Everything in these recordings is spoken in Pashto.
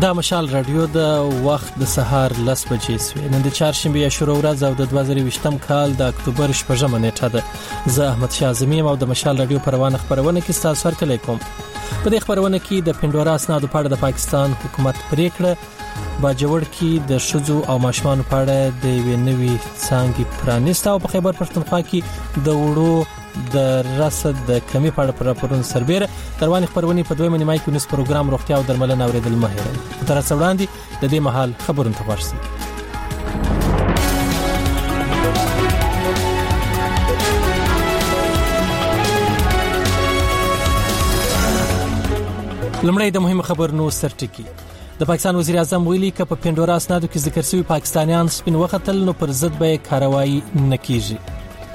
دا مشال رادیو د وخت د سهار 10 بجې سوي نن د چهارشنبه یا شروع ورځ او د 2020م کال د اکتوبر 8مه نیټه ده. زه احمد شاه اعظمي او د مشال رادیو پروانه خبرونه کې تاسو سره کوم. په دې خبرونه کې د پندورا اسنادو په اړه د پاکستان حکومت پریکړه باجوړ کې د شذو او ماشومان په اړه د وینوي څنګه پرانیسته او په خیبر پښتونخوا کې د وړو د رصد د کمی په اړه راپورونه سربېره تروانې خبرونه په دویمه نیمه کې نس پروګرام روغتیا او درملنه اوریدل مهره تر څو وړاندې د دې مهال خبرونه تفصیل. لمړی د مهمه خبرونو سرټکی. د پاکستان وزیر اعظم ویلي ک په پندورا اسنادو کې ذکر شوی پاکستانیان سپین وختل نو پر ضد به کاروایی نکېږي.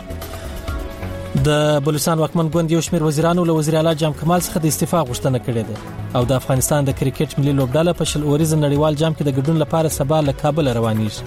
د بلوچستان واکمن ګوند یو شمېر وزیرانو له وزیر اعلی جام کمال څخه د استعفا غوښتنه کړې ده او د افغانستان د کرکټ ملي لوبډله په شل اوريز نړیوال جام کې د ګډون لپاره سبا له کابل روانېږي.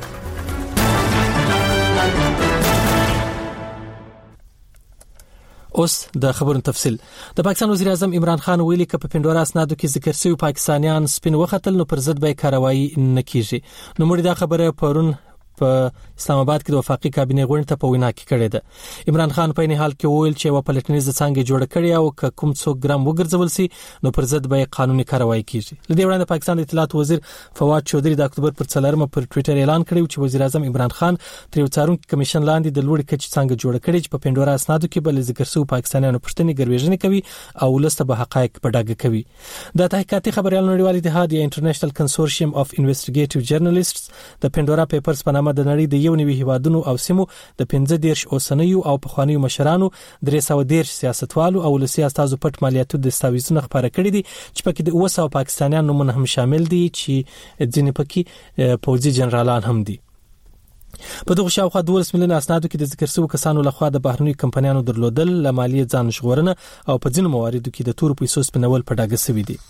اوس د خبرونو تفصیل. د پاکستان وزیر اعظم عمران خان ویلي ک په پندورا اسنادو کې ذکر شوی پاکستانیان سپین وختل نو پر ضد به کاروایی نکېږي. نو مړي دا خبره پرون په اسلام آباد کې د وفاقي کابینې غونډه ته په وینا کې کړې ده. عمران خان په نه حال کې ویل چې و پلټنیز څنګه جوړ کړی او کوم څوک ګرام وګرځول سي نو پر ضد به قانوني کاروایی کیږي. لدې وړاندې پاکستان د اطلاعات وزیر فواد چودھری د اکتوبر پر 4مه پر ټوئیټر اعلان کړی چې وزیر اعظم عمران خان تر یو څارونکو کمیشن لاندې د لوړ کچې څنګه جوړ کړی چې په پندورا اسنادو کې بل ذکر شوی پاکستانیانو پښتني ګرویژنې کوي او لسته به حقایق په ډاګه کوي. د تحقیقاتي خبريالانو نړیوال اتحاد یا انټرنیشنل کنسورشیم اف انویسټیګیټیو جرنالیسټس د پندورا پیپرز په نامه د نړۍ د یو نوي هیوادونو او سیمو د 15 اوسنیو او پخوانیو مشرانو 310 سیاستوالو او ولسي استازو پټ مالیاتو د دستاویزونو خبره کړې دي چې پکې د 200 پاکستانیانو نومونه هم شامل دي چې ځینې پکې پوځي جنرالان هم دي. په دغه شاوخوا 12 میلیون اسنادو کې د ذکر شوی کسانو لخوا د بهرنیو کمپنیانو درلودل ل مالیې ځان ژغورنه او په ځینو مواردو کې د تور پیسو سپینول په ډاګه سوي دي.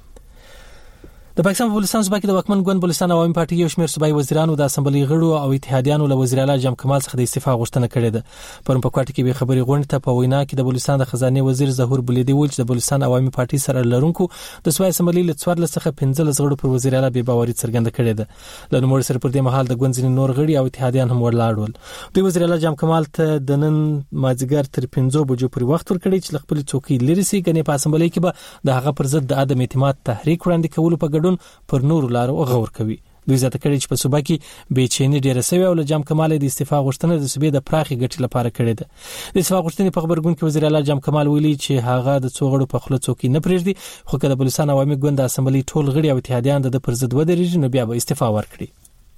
د پاکستان په بلوچستان صوبه کې د واکمن ګوند بلوچستان عوامي پارټي یو شمېر صوبایي وزیرانو د اسمبلی غړو او اتحادیانو له وزیر اعلی جام کمال څخه د استعفا غوښتنه کړې ده. پرون په کوټه کې به خبري غونډه ته په وینا کې د بلوچستان د خزانه وزیر ظهور بلیدي ویل چې د بلوچستان عوامي پارټي سره لرونکو د صوبایي اسمبلی له 14 څخه 15 غړو پر وزیر اعلی به باوري څرګنده کړې ده. له نوموړي سره پر دې مهال د ګوند ځینې نور غړي او اتحادیان هم ورلاړول. د وزیر اعلی جام کمال ته د نن مازیګر تر 15 بجو پورې وخت ورکړی چې خپل څوکۍ لري سي غني په اسمبلی کې به د هغه پر ضد د عدم اعتماد تحریک وړاندې کولو په ګډون پر نور لارو غور کوي. دوی زیاته کړي چې په صوبه کې بېچینی ډیره سوي او له جام کمال د استعفا غوښتنه د صوبې د پراخي ګټې لپاره کړې ده. د استعفا غوښتنې په خبرګون کې وزیر اعلی جام کمال ویلي چې هغه د څوغړو په خله څوکۍ نه پرېږدي خو که د بلوچستان عوامي ګوند د اسمبلی ټول غړي او اتحادیان د پر ضد ودرېږي نو بیا به استعفا ورکړي.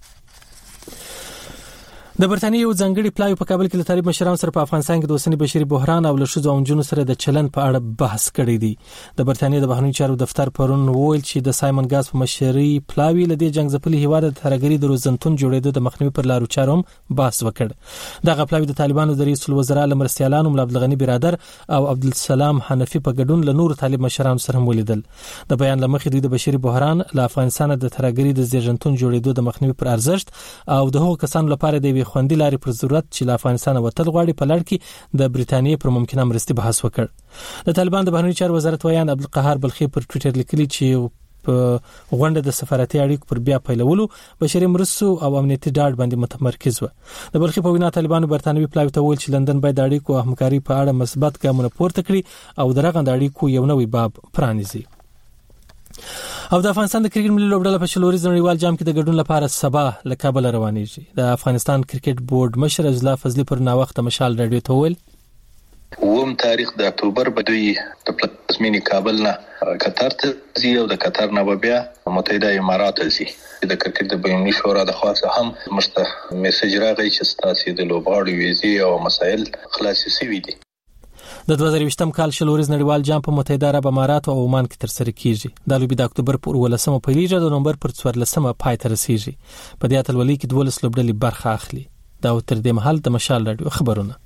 د برتانیې یو ځنګړي پلاوی په کابل کې له طالب مشرانو سره په افغانستان کې د اوسنی بشري بحران او له شذو او نجونو سره د چلن په اړه بحث کړی دی. د برتانیې د بهرنیو چارو دفتر پرون وویل چې د سایمن ګاز په مشرۍ پلاوی له دې جنگ ځپلي هیواد د ترګری د روزنتون جوړېدو د مخنیوي پر لارو چارو بحث وکړ. دغه پلاوی د طالبانو د رئیس الوزرا لمرستیالانو مولا عبدالغنی برادر او عبدالسلام حنفي په ګډون له نور طالب مشرانو سره ولیدل. د بیان لمخې دوی د بشري بحران له افغانستان د ترګری د زیږنتون جوړېدو د مخنیوي پر ارزښت او د هغو کسانو لپاره د وی خوندي لارې پر ضرورت چې له افغانستان وتل غواړي په لړ کې د بریتانیې پر ممکنه مرستې بحث وکړ. د طالبان د بهرنیو چارو وزارت ویان عبدالقهار بلخي پر ټوئیټر لیکلي چې په غونډه د سفارتي اړیکو پر بیا پیلولو بشري مرستو او امنیتي ډاډ باندې متمرکز و. د بلخي په وینا طالبانو برتانوي پلاوی ته ویل چې لندن باید د اړیکو او همکاري په اړه مثبت ګامونه پورته کړي او درغه د اړیکو یو نوې باب پرانیزي. او د افغانستان د کرکټ ملي لوبډله په شل اوريز نړیوال جام کې د ګډون لپاره سبا له کابل روانېږي. د افغانستان کرکټ بورډ مشر عبدالله فضلي پر ناوخت مشال رادیو ته ویل ووم تاریخ د اکتوبر به دوی د پلازمینې کابل نه قطر ته ځي او د قطر نه بیا متحده امارات ته ځي. د کرکټ د بینالمللي شورا د خاصه هم مشته میسج راغی چې ستاسو د لوبغاړو ویزې او مسایل خلاص شوي دي. د 2020م کال شل اوريز نړیوال جام په متحده عرب امارات او عمان کې ترسره کیږي. د لوبي د اکتوبر پر 18مه پیلېږي د نومبر پر 14مه پای ته رسیږي. په دې اتلولۍ کې 12 لوبډلې برخه اخلي. دا تر دې مهال د مشال رادیو خبرونه.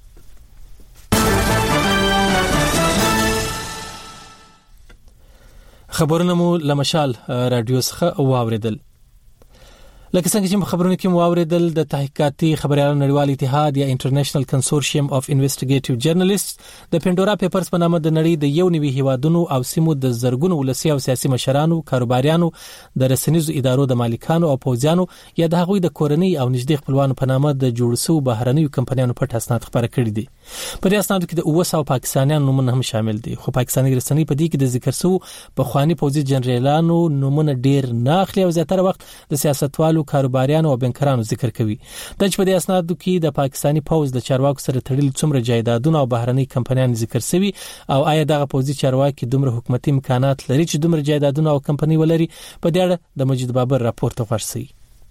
خبرونه مو له مشال رادیو څخه واوریدل. لکه څنګه چې خبرونه کې مواوریدل د تحقیقاتي خبريالانو نړیوال اتحاد یا انټرنیشنل کنسورشیم اف انویسټیګیټیو جرنالیست د پندورا پیپرز په نامه د نړۍ د یو نوي هیوادونو او سیمو د زرګونو ولسي او سیاسي مشرانو، کاروباریانو، د رسنیزو ادارو د مالکانو او پوځیانو یا د هغوی د کورنۍ او نږدې خپلوانو په نامه د جوړ شوو بهرنیو کمپنیانو پټ اسناد خبره کړي دي. په دې اسنادو کې د 900 پاکستانیانو نومونه هم شامل دي، خو پاکستاني رسنۍ په دې کې د ذکر شوو په خواني پوځي جنرالانو نومونه ډیر نه اخلي او زیاتره وخت د سیاستوالو، کاروباریانو او بنکرانو ذکر کوي. د چې په دې اسنادو کې د پاکستاني پوځ د چارواکو سره تړلي څومره جایدادونه او بهرني کمپنیان ذکر شوي او آیا دغه پوځي چارواکي دومره حکومتي امکانات لري چې دومره جایدادونه او کمپنی ولري، په دې اړه د مجید بابر راپور ته ورسي.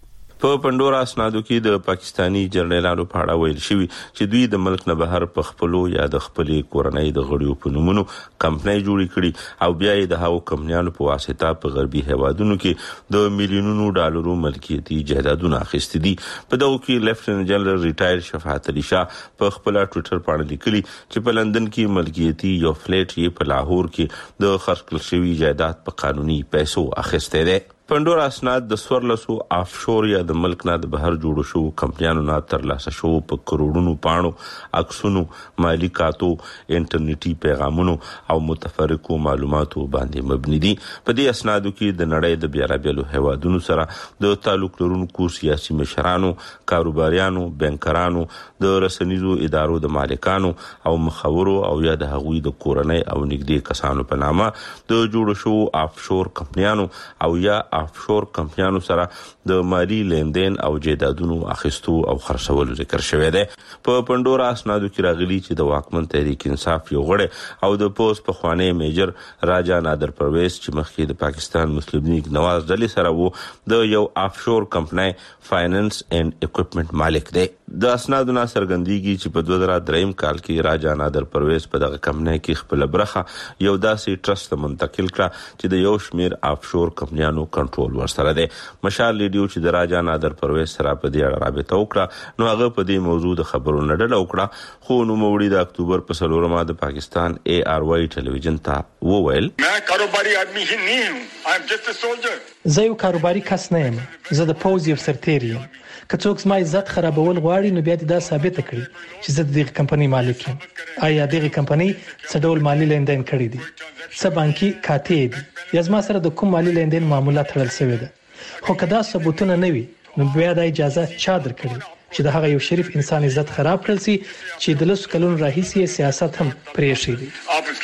په پندورا اسنادو کې د پاکستانی جنرالانو په اړه ویل شوی چې دوی د ملک نه بهر په خپلو یا د خپلې کورنۍ د غړیو په نومونو کمپنۍ جوړې کړي او بیا یې د هغو کمپنیانو په واسطه په غربي هیوادونو کې د میلیونونو ډالرو ملکیتي جایدادونه اخیستي دي. په دغه کې لیفټننټ جنرال ریټایر شفاعت علي شاه په خپل ټوئیټر باندې لیکلي چې په لندن کې ملکیتي یو فلیټ یې په لاهور کې د خرڅ کړل شوی جایداد په قانوني پیسو اخیسته ده. پندورا اسناد د سورلسو آفشور یا د ملک نه د بهر جوړو شو کمپنیانو نه ترلاسه شو په کروڑونو پاڼو، عکسونو، مالی کاتو، انټرنیټي پیغامونو او متفرقو معلوماتو باندې مبني دي. په دې اسنادو کې د نړۍ د بیلابیلو هیوادونو سره د تعلق لرونکو سیاسي مشرانو، کاروباریانو، بنکرانو، د رسنیزو ادارو د مالکانو او مخورو او یا د هغوی د کورنۍ او نږدې کسانو په نامه د جوړو شو آفشور کمپنیانو او یا آفشور کمپنیانو سره د مالی لیندین او جایدادونو اخیستو او خرڅولو ذکر شوی دی. په پندورا اسنادو کې راغلي چې د واکمن تحریک انصاف یو غړی او د پوز په خوانی میجر راجا نادر پرویز چې مخکې د پاکستان مسلم لیگ نواز ډلې سره وو د یو آفشور کمپنی فاینانس اینڈ اکوپمنٹ مالک دی. د اسنادو نه څرګندېږي چې په 2003 کال کې راجا نادر پرویز په دغه کمپنی کې خپل برخه یو داسې ټرست منتقل کړه چې د یو شمیر آفشور کمپنیانو کنټرول ورسره دی. مشال لیډیو چې د راجا نادر پرویز سره په دې اړه رابطه وکړه نو هغه په دې موضوع د خبرونو ډډه وکړه، خو نوموړي د اکتوبر په 4 د پاکستان ARY ټلویزیون ته وویل मैं कारोबारी आदमी ही नहीं हूं, I am just a soldier. زه یو کاروباري کس نه یم، زه د پوز یو سرتیر یم. که څوک زما عزت خرابول غواړي نو بیا دې دا ثابت کړي چې زه د دغه کمپنۍ مالک یم. آیا دغه کمپنۍ څه ډول مالی لیندین کړی دي، څه بانکي کاتې دي یا زما سره د کوم مالی لیندین معاملات تړل شوی ده. خو که دا ثبوتونه نه وي نو بیا د اجازه چا درکړي چې د هغه یو شریف انسان عزت خراب کړل سي چې د لسو کلونو راهیسې سیاست هم پرېښی دی.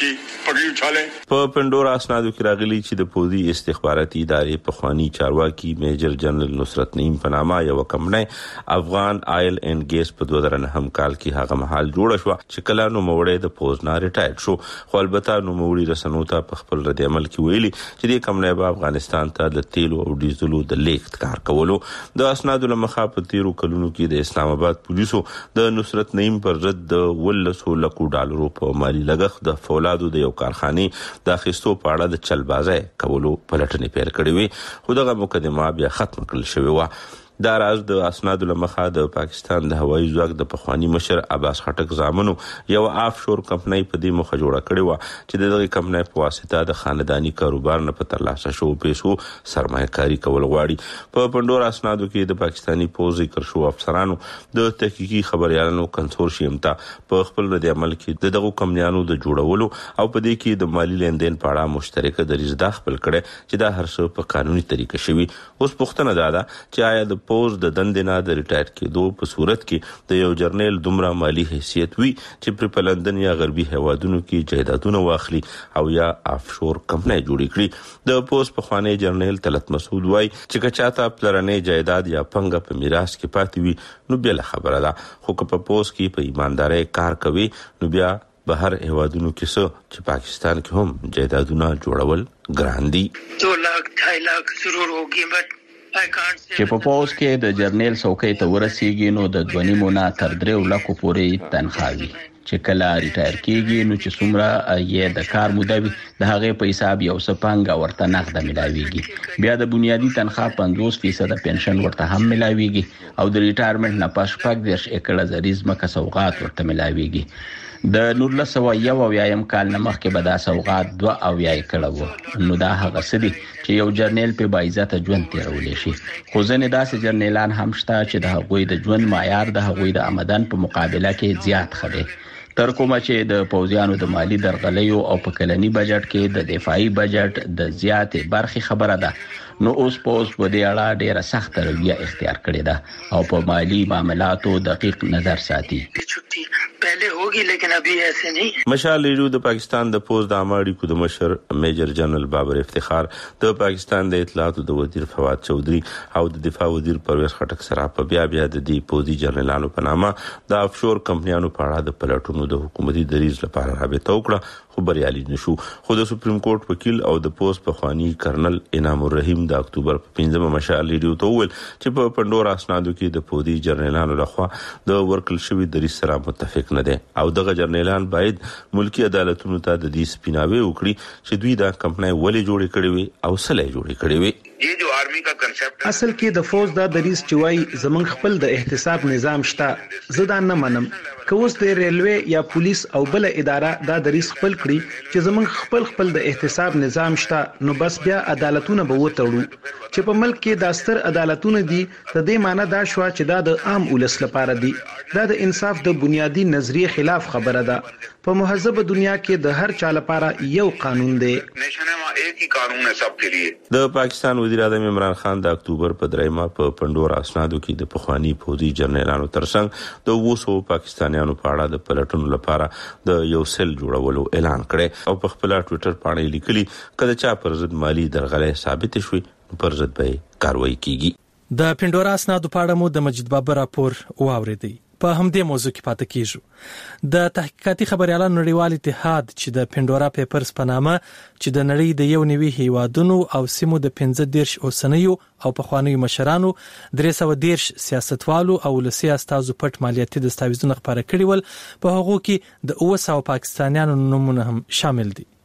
په پندورا اسنادو کې راغلي چې د پوځي استخباراتي ادارې په خواني چارواکي میجر جنرال نصرت نعیم په نامه یو کمپنی افغان آیل اینڈ ګیس په 2009 کال کې هغه مهال جوړه شو چې کله نوموړی د پوز نه ریټایر شو، خو البته نوموړي رسنو ته په خپل رد عمل کې ویلي چې د کمپنی په افغانستان ته د تیلو او ډیزلو د لیږد کار کولو. د اسنادو لمخه په 13 کلونو کې د اسلام آباد پولیسو د نصرت نعیم پر ضد د 1.5 لک ډالرو په مالی لګښت د فولادو د یو کارخانه د اخیستو په اړه د چلبازۍ کولو پلټنې پیل کړې وي، خو دغه مقدمه بیا ختم کړل شوې و. دا راز د اسنادو لمخه د پاکستان د هوایي ځواک د پخوانی مشر عباس خټک زامنو یو آفشور کمپنی په دې مخه جوړه کړې و چې دغه کمپنی په واسطه د خاندانی کاروبار نه په ترلاسه شو پیسو سرمایه‌کاري کول غواړي. په پندورا اسنادو کې د پاکستانی پوز ذکر شو افسرانو د تحقیقي خبريالانو کنسورشیم ته په خپل رد عمل کې دغه کمپنیانو د جوړولو او په دې کې د مالی لیندین په اړه مشترکه دریځ داخل کړي چې دا هر څه په قانوني طریقه شوی. اوس پوښتنه ده چې آیا د پوز د دندې نه د ریټایر کېدو په صورت کې د یو جرنیل دومره مالی حیثیت وي چې په لندن یا غربي هیوادونو کې جایدادونه واخلي او یا آفشور کمپنۍ جوړې کړي. د پوز په خوانی جرنیل طلعت مسعود وای چې کچاته پلرنې جایداد یا پنګه په میراث کې پاتې وي نو بل خبره ده، خو که په پوز کې په ایماندارۍ کار کوي نو بیا بهر هیوادونو کې څه چې پاکستان کې هم جایدادونه جوړول ګران دي. 2 lakh 2.5 lakh ضرور होगी بٹ چې په پوز کې د جرنیل څوکۍ ته ورسیږي نو د 2.5 نه تر 3 لکو پورې تنخواه وي. چې کله ریټایر کیږي نو چې څومره یې د کار موده وي د هغې په حساب یو څه پانګه ورته نغده ملاويږي. بیا د بنیادی تنخواه 50% پنشن ورته هم ملاويږي او د ریټایرمنټ نه پس 40 زریز مکه سوغات ورته ملاويږي. د 1991 کال نه مخکې به دا سوغات 2 وو. نو دا هغه څه دي چې یو جرنیل په باعزت ژوند تیرولې شي. خو ځنې داسې جرنیلان هم شته چې د هغوی د ژوند معیار د هغوی د آمدن په مقابله کې زیات خدي. تر کومه چې د پوځیانو د مالی درغلیو او په کلنی بجټ کې د دفاعي بجټ د زیاتې برخې خبره ده، نو اوس په دې اړه ډیره سخت رویه اختیار کړې ده او په مالی معاملاتو دقیق نظر ساتي. पहले होगी लेकिन अभी ऐसे नहीं. مشال ریډیو د پاکستان د پوز د اماړي کو د مشر میجر جنرال بابر افتخار د پاکستان د اطلاعات د وزیر فواد چودھری او د دفاع وزیر پرویز خټک سره په بیا د دې پوزي جنرالانو په نامه د افشور کمپنیانو په اړه د پلاتونو د حکومتي دریز لپاره رابطه وکړه، خو بریالي نشو. خو د سپریم کورټ وکیل او د پوز په خوانی کرنل انعام الرحیم د اکتوبر په 15 مشال ریډیو ته ویل چې په پندورا اسنادو کې د پوزي جنرالانو لخوا د ورکل شوی دریز سره متفق نه دي او دغه جرنیلان باید ملکی عدالتونو ته د دې سپیناوي وکړي چې دوی دا کمپنۍ ولې جوړې کړې وي او سلې جوړې کړې وي. یہ جو آرمی کا کنسپٹ اصل کې د فوج دا دریز چوي زمون خپل د احتساب نظام شته، زه دا نه منم. کوس د ریلوی یا پولیس او بل اداره دا دریز خپل کړی چې زمون خپل د احتساب نظام شته، نو بس بیا عدالتونه به وتړو. چې په ملک کې د ستر عدالتونه دي، د دې معنی دا شو چې دا د عام ولس لپاره دي. دا د انصاف د بنیادی نظریه خلاف خبره ده. په مهذب دنیا کې د هر چا لپاره یو قانون دی. ایک ہی قانون ہے سب کے لیے. د پاکستان وزیر اعظم عمران خان د اکتوبر په 3 په پندورا اسنادو کې د پخوانی فوجي جنرالانو ترڅنګ د 200 پاکستانیانو په اړه د پلټنو لپاره د یو سل جوړولو اعلان کړي او په خپل ټوئیټر باندې لیکلي کله چې پر ضد مالی درغلې ثابت شوي پر ضد به کاروایی کیږي. د پندورا اسنادو په اړه مو د مجید بابر راپور واوریدي. په همدې موضوع کې پاتې کیږو. د تحقیقاتي خبريالانو نړیوال اتحاد چې د پندورا پیپرز په نامه چې د نړۍ د یو نوي هیوادونو او سیمو د 15 اوسنیو او پخوانیو مشرانو 310 سیاستوالو او ولسی استازو پټ مالیاتي دستاویزونه خبره کړي ول، په هغو کې د 200 پاکستانیانو نومونه هم شامل دي.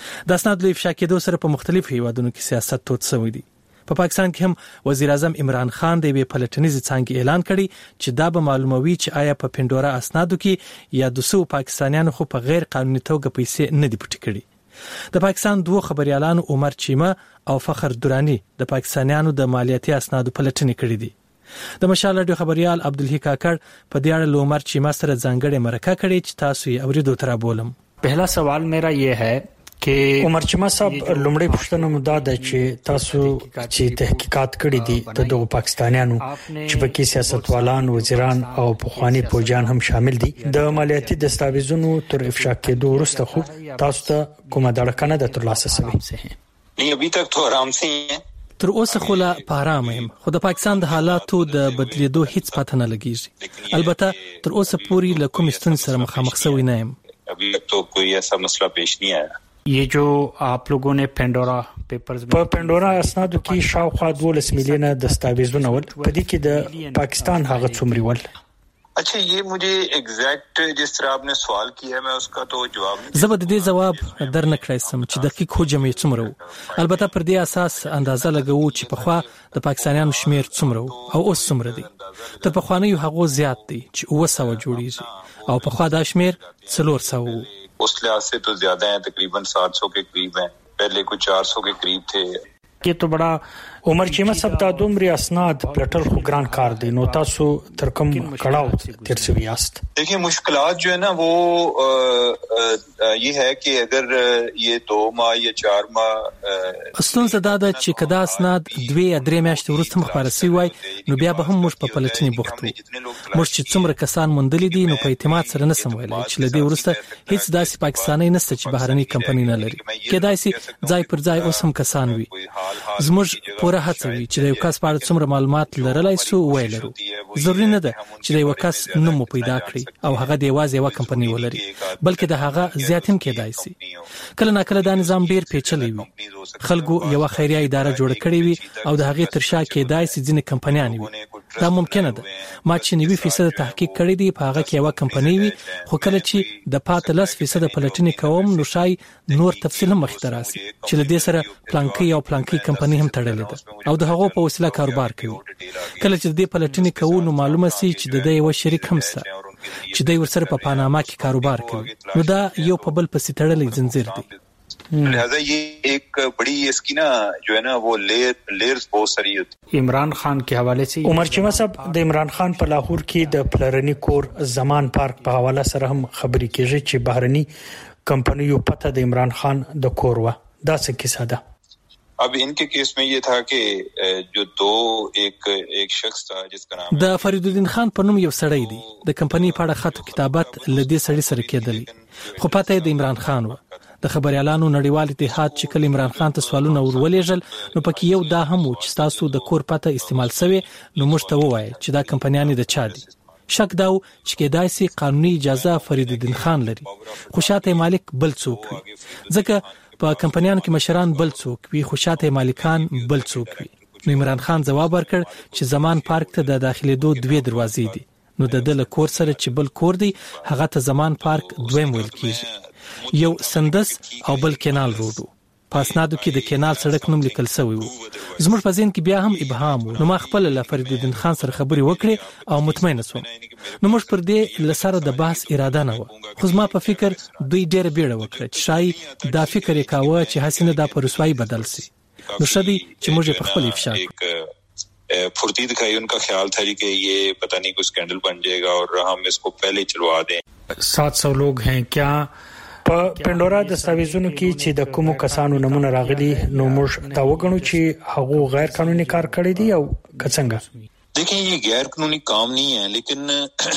د اسناد له افشا کېدو سره په مختلفو هیوادونو کې سیاست توت شوی دی. په پاکستان کې هم وزیر اعظم عمران خان د یوې پلټنیزې څانګې اعلان کړی چې دا به معلوموي چې آیا په پندورا اسنادو کې یا 200 پاکستانیانو خو په غیر قانوني توګه پیسې نه دي پټې کړي. د پاکستان دوه خبريالانو عمر چیمه او فخر دورانی د پاکستانیانو د مالیاتي اسنادو پلټنې کړې دي. د مشال رادیو خبريال عبدالحی کاکړ په دې اړه له عمر چیمه سره ځانګړې مرکه کړې چې تاسو یې اوریدو تر بولم. پہلا سوال میرا یہ ہے کہ عمر چیمه صاحب لومړی پوښتنه مو دا ده چې تاسو چې تحقیقات کړی دي د دغه پاکستانیانو چې پکې سیاستوالان، وزیران او پخوانی فوجیان هم شامل دي، د مالیاتي دستاویزونو تر افشا کېدو وروسته خو تاسو ته کومه دړکنه د ترلاسه شوې؟ نہیں ابھی تک تو آرام سے ہی ہیں. تر اوسه خو لا په آرام یم، خو د پاکستان د حالاتو د بدلیدو هیڅ پته نه لګیږي. البته تر اوسه پوری له کوم ستونزې سره مخامخ شوی نه یم. ابھی تک تو کوئی ایسا مسئلہ پیش نہیں آیا. یہ جو آپ لوگوں نے پینڈورا پیپرز په پینډورا اسنادو کې شاوخوا 12 میلیونه دستاویزونه ول، په دې کې د پاکستان هغه څومره ول؟ اچھا یہ مجھے ایگزیکٹ جس طرح آپ نے سوال کیا ہے میں اس کا تو جواب زبد دې جواب در نه کړی سم چې دقیق حجم یې څومره. البته پر دې اساس اندازه لګوو چې په خوا د پاکستانیانو شمیر څومره او اوس څومره دي. تر په خوانیو هغه زیات دي چې 200 جوړیږي او په خوا دا شمیر 400 اس لحاظ سے تو زیادہ ہیں، تقریباً 700 کے قریب ہیں، پہلے کچھ 400 کے قریب تھے. کې تو بڑا عمر چیمه صاحب د دومره اسناد پلټل خو ګران کار دی، نو تاسو تر کوم کړهو تر څو یاست؟ دیکھیں مشکلات جو ہے نا وہ یہ ہے کہ اگر یہ 2 ماہ یا 4 ماہ اصلون زداده چې کدا اسناد 2 یا 3 میاشتې وروسته مخبره سی وای نو بیا به هم موږ په پلټنې بوختو. موږ چې څومره کسان موندلې دي نو په اعتماد سره نه سم ویلای چې لدی ورسته هیڅ داسې پاکستاني نشته چې بهرني کمپنی نه لري. کېدای شي ځای پر ځای اوس هم کسان وي. زموږ پوره هڅه وي چې د یو کس په اړه څومره معلومات لرلای سو ویلرو. ضروري نه ده چې د یو کس نوم پیدا کړي او هغه د یوازې یو کمپنی ولري، بلکې د هغه زیات هم کېدای شي. کله نا کله دا نظام ډیر پیچلی وي. خلکو یو خیریه اداره جوړ کړې وي او د هغه ترشا کېدای شي ځینې کمپنیان وي. دا ممکنه ده ما چې 90% تحقیق کړی دی په هغه کې یو کمپنی وي خو کله چې د 15% پلټنې کوم نو شای نور تفصیل هم مخ ته راسي چې له دې سره پلانکی کمپنی هم تړلې ده او د هغو په وسیله کاروبار کوي کله چې دې پلټنې کوو نو معلومه سي چې د دې یو شریک هم سره چې دوی ورسره په پاناما کې کاروبار کوي نو دا یو په بل پسې تړلې زنجیر دی لہذا یہ ایک بڑی اس کی نا جو ہے نا وہ لیئرز بہت ساری ہوتی عمران خان کے حوالے سے عمر چیمه صاحب د عمران خان په لاهور کې د پلرنی کور زمان پارک په حواله سره هم خبرې کیږي چې بهرني کمپنیو پته د عمران خان د کور و دا څه کیسه ده اب ان کے کیس میں یہ تھا کہ جو ایک شخص تھا جس کا نام د فرید الدین خان په نوم یو سړی دی د کمپنی په اړه خط کتابت لدې سړی سره کېدلی خو پته د عمران خان و د خبريالانو نړیوال اتحاد چې کله عمران خان ته سوالونه ورولېږل نو پکې یو دا هم و چې تاسو د کور پته استعمال شوی نو موږ ته ووایي چې دا کمپنیانه د چا دي شک داو چې کېدای سي قانوني اجازه فرید الدین خان لري خو شاته مالک بل څوک وي ځکه په کمپنیانو کې مشران بل څوک وي خو شاته مالکان بل څوک وي نو عمران خان جواب ورکړ چې زمان پارک ته د داخلي دوه دروازې دي نو د دل کور سره چې بل کور دی هغه ته زمان پارک دویم ویل کیږي یو سندس او بل کینال روډو پاسنادو کې د کینال سړک نوم لیکل شوی وو زموږ په ځین کې بیا هم ابهام وو نو ما خپل له فرید الدین خان سره خبرې وکړې او مطمئن شوم نو موږ پر دې لسره د بحث اراده نه و خو ما په فکر دوی ډېر بیړه وکړه چې شای دا فکر یې کاوه چې حسینه دا پر رسوایی بدل سي نو شدي چې موږ په خپل افشا پھرتی دکھائی ان کا خیال تھا کہ یہ پتہ نہیں کوئی سکینڈل بن جائے گا اور ہم اس کو پہلے چلوا دیں 700 لوگ ہیں کیا په پندورا دستاویزونو کې چې د کومو کسانو نمونه راغلي نو موږ دا وګڼو چې هغه غیر قانوني کار کړی دی او څنګه دیکھیں یہ غیر قانونی کام نہیں ہے لیکن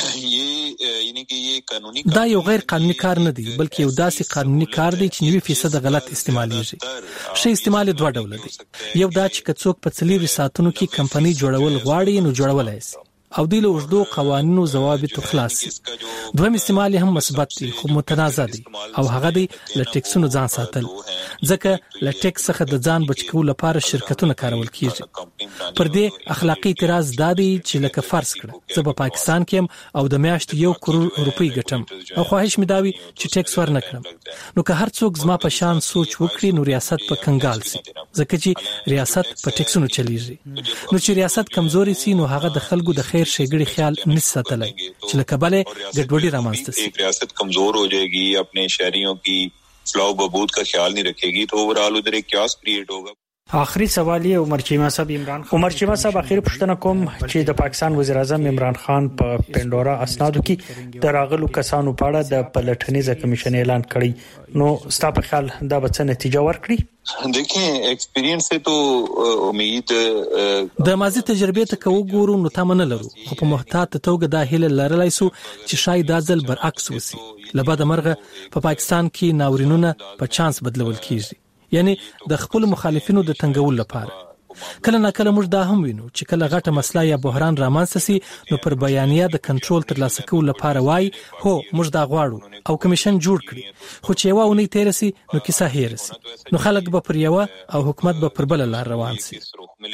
یہ یعنی کہ یہ قانونی دا یو غیر قانوني کار نه دی بلکې یو داسې قانوني کار دی چې 90% غلط استعمالېږي شی استعمال دوه ډول دی یو دا چې کڅوک په څلوري ساتونو کې کمپنی جوړول غواړي نو جوړولای شي او د لوجدو قوانینو ضوابط خلاص دویم استعمال هم مثبت دي خو متنازع دي او هغه دی ل ټیکسونو ځان ساتل ځکه ل ټیکس څخه د ځان بچکول لپاره شرکتونه کارول کیږي پر دې اخلاقی اعتراض دادي چې لکه فرض کړه زه په پاکستان کې او د میاشت 1 کروڑ روپۍ ګټم او خواهش مې داوي چې ټیکس ورنکړم نو که هر څوک زما په شان سوچ وکړي نو ریاست په کنګال سي ځکه چې ریاست په ټیکسونو چلیږي نو چې ریاست کمزوري سي نو هغه د خلکو د شیګړي خیال نساتلای چې لکبله ګډوډي رامنځته شي ریاست کمزور हो जाएगी अपने शहरियों की फलाह बहबूद का ख्याल नहीं रखेगी तो ओवरऑल उधर एक क्यास क्रिएट होगा आखिरी सवाल ये عمر چیمه صاحب اخیر پوښتنه کوم چې د پاکستان وزیر اعظم عمران خان په پندورا اسنادو کې د راغلو کسانو په اړه د پلټنیز کمیشن اعلان کړی نو ستاسو په خیال دا به څه نتیجه ورکړي دیکھیں ایکسپیرینس سے تو امید د ماضی تجربه ته کو ګورو نو تمنه لرو خو په محتاط توګه دا هله لرلای سو چې شاید دا ځل برعکس وسی لبا د مرغه په پاکستان کې ناورینونه په چانس بدلول کیږي یعنی د خپل مخالفینو د تنګول لپاره کله ناکله موږ دا هم وینو چې کله غټه مسله یا بحران رامنځته سي نو پر بیانیه د کنټرول ترلاسه کول لپاره وای هو موږ دا غواړو او کمیشن جوړ کړي خو چې یو نه تیر سي نو کیسه هیر سي نو خلک به پر یو او حکومت به پر بل لار روان سي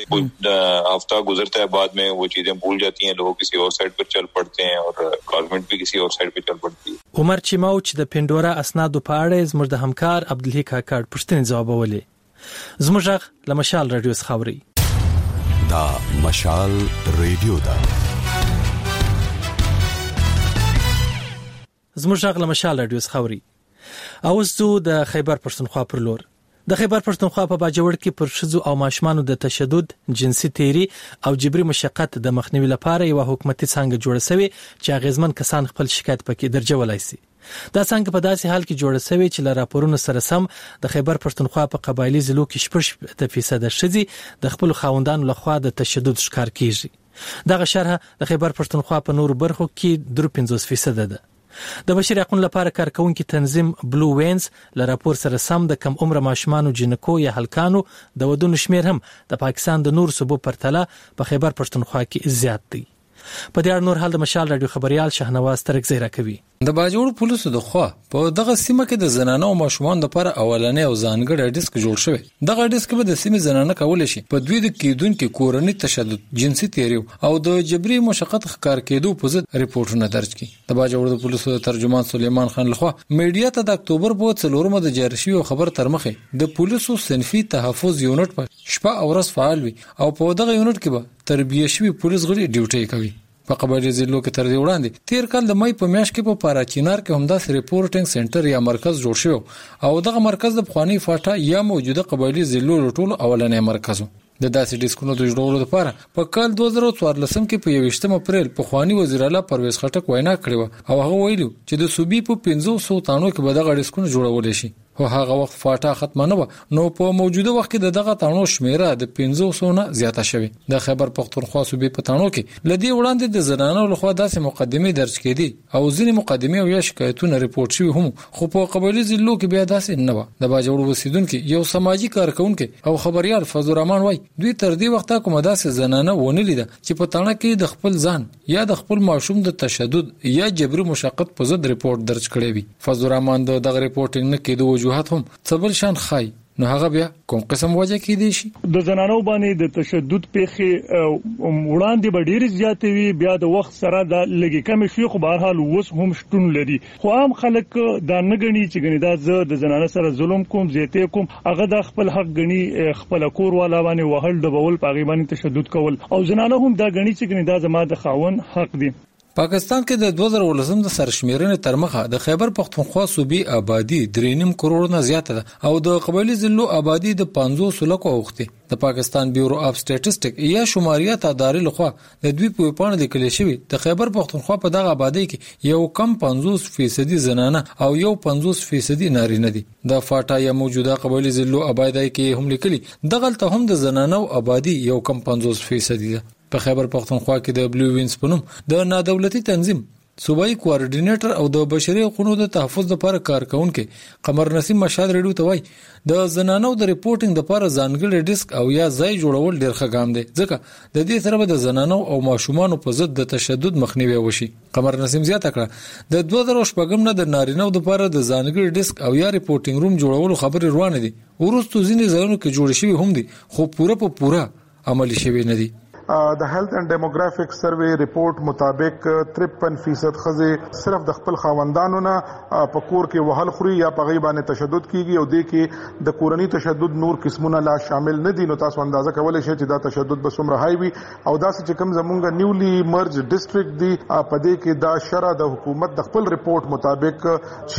ہفتہ گزرتا ہے بعد میں وہ چیزیں بھول جاتی ہیں لوگ کسی اور سائٹ پر چل پڑتے ہیں اور گورنمنٹ بھی کسی اور سائٹ پر چل پڑتی ہے عمر چیمه چې د پندورا اسنادو په اړه زموږ د همکار عبدالحی کاکړ پښتني جوابولې زموږ لمشال رادیو خاوري دا مشال رادیو دا زموږ لمشال رادیو خاوري اوس د خیبر پښتونخوا پر لور د خیبر پښتونخوا په باجوړ کې پر شذو او ماشومانو د تشدد جنسي تیری او جبري مشقت د مخنیوي لپاره یو حکومتي څنګه جوړه شوی چې غیزمن کسان خپل شکایت پکې درجولای شي دا څنګه په داسې حال کې جوړه شوی چې ل راپورونو سره سم د خیبر پښتونخوا په قبایلی ضلعو کې 8% شذي د خپل خاوندانو لخوا د تشدد شکار کیږي دغه شرح د خیبر پښتونخوا په نور برخو کې 53% ده د بشري حقوقو لپاره کارکونکو تنظیم بلو وینز ل راپور سره سم د کم عمر ماشومانو جنکو یا هلکانو د ودونو شمیر هم د پاکستان د نور صوبو پرتله په خیبر پښتونخوا کې زیات دی په دې اړه نور حال د مشال رادیو خبريال شهنواز ترک زیرا کوي د باجوړ پولیسو د خوا په دغه سیمه کې د زنانه او ماشومان لپاره اولنې او ځانګړی ډیسک جوړ شوی. دغه ډیسک به د سیمې زنانه کولای شي په دوی د کېدونکو کورنۍ تشدد، جنسي تیریو او د جبري مشقت ښکار کېدو په ضد ریپورتونه درج کړي. د باجوړ د پولیسو ترجمان سلیمان خان لخوا میډیا ته د اکتوبر په 4 د جاری شوی خبر تر مخه د پولیسو صنفي تحفظ یونټ په شپه او ورځ فعال وي او په دغه یونټ کې به تربیه شوی پولیس غړي ډیوټي کوي. په قبایلی ضلعو کې تر دې وړاندې تیر کال د مې په میاشت کې په پاراچینار کې همداسې ریپورټینګ سنټر یا مرکز جوړ شو او دغه مرکز د پخوانی فاټا یا موجوده قبایلی ضلعو ټولو اولنې مرکز و. د داسې ډیسکونو د جوړولو لپاره په کال 2014 کې په 21 اپریل پخوانی وزیر اعلی پرویز خټک وینا کړې و او هغه ویلو چې د صوبې په 500 تانو کې به دغه ډیسکونه جوړول شي. خو هغه وخت فاټا ختمه نه و، نو په موجوده وخت کې دغه تانو شمیره د 500 نه زیاته شوه. د خیبر پختونخوا صوبې په تانو کې لدی وړاندې د زنانو لخوا داسې مقدمه درج کړي او ځینې مقدمه او یا شکایتونه ریپورت شوي هم، خو په قبایلی ضلعو کې بیا داسې نه و. د باجوړ اوسیدونکو یو سماجی کارکونکو او خبريال فضل الرحمن وای دوی تر دې وخته کومه داسې زنانه ونه لیده چې په تانه کې د خپل ځان یا د خپل ماشوم د تشدد یا جبري مشقت په ضد ریپورت درج کړي وي. فضل الرحمن دغه ریپورټینګ نه کېدو وجوهات هم څبل شان خای، نو هغه بیا کوم قسم وجه کې دي شي. د زنانو باندې د تشدد پیخي وړاندې به ډیر زیات وي، بیا د وخت سره د لګي کم شي، خو بهر حال وس هم شتون لري. خو عام خلک دا نه غني چې غني دا زه د زنانه سره ظلم کوم، زیاته کوم، هغه د خپل حق غني، خپل کور والا باندې وهل د بول پاغي باندې تشدد کول، او زنانه هم دا غني چې غني دا زما د خاون حق دي. پاکستان کې د 2019 د سرشمیرنې تر مخه د خیبر پختونخوا صوبې آبادی 3.5 کروڑ نه زیاته ده او د قبایلی ضلعو آبادی د 500 لکو اوخته. د پاکستان بیورو اف سټیټسټک یا شماریات ادارې لخوا د دوی په پاڼه لیکل شوی د خیبر پختونخوا په دغه آبادی کې یو کم 50% زنانه او یو 50% نارینه دي. د فاټا یا موجوده قبایلی ضلعو آبادی کې هم لیکلي دغلته هم د زنانه او آبادی یو کم 50% دي. په خیبر پختونخوا کې د بلو وینز په نوم د نادولتي تنظیم صوبایي کوارډینیټر او د بشري حقوقو د تحفظ لپاره کارکونکو قمر نسیم مشهد ریډیو ته وایي د زنانو د ریپورټینګ لپاره ځانګړي ډیسک او یا ځای جوړول ډیر ښه ګام دی، ځکه د دې سره به د زنانو او ماشومانو په ضد د تشدد مخنیوي وشي. قمر نسیم زیاته کړه د 2014 نه د نارینو لپاره د ځانګړي ډیسک او یا ریپورټینګ روم جوړولو خبرې روانه دي. ورستو ځینې ځایونو کې جوړ شوي هم دي، خو پوره عملي شوي نه دي. د هیلث اینڈ ډیموګرافیک سروې ریپورت مطابق 53% خزه صرف د خپل خاوندانو نه په کور کې وهل خوري یا په غیبانه تشدد کیږي او د کې د کورنی تشدد نور قسمونه لا شامل نه دي. نو تاسو اندازه کولای شئ چې دا تشدد به څومره هاي وي او دا چې کوم زمونږ نیولی مرج ډیسټریکټ دی په دې کې دا شرع د حکومت د خپل ریپورت مطابق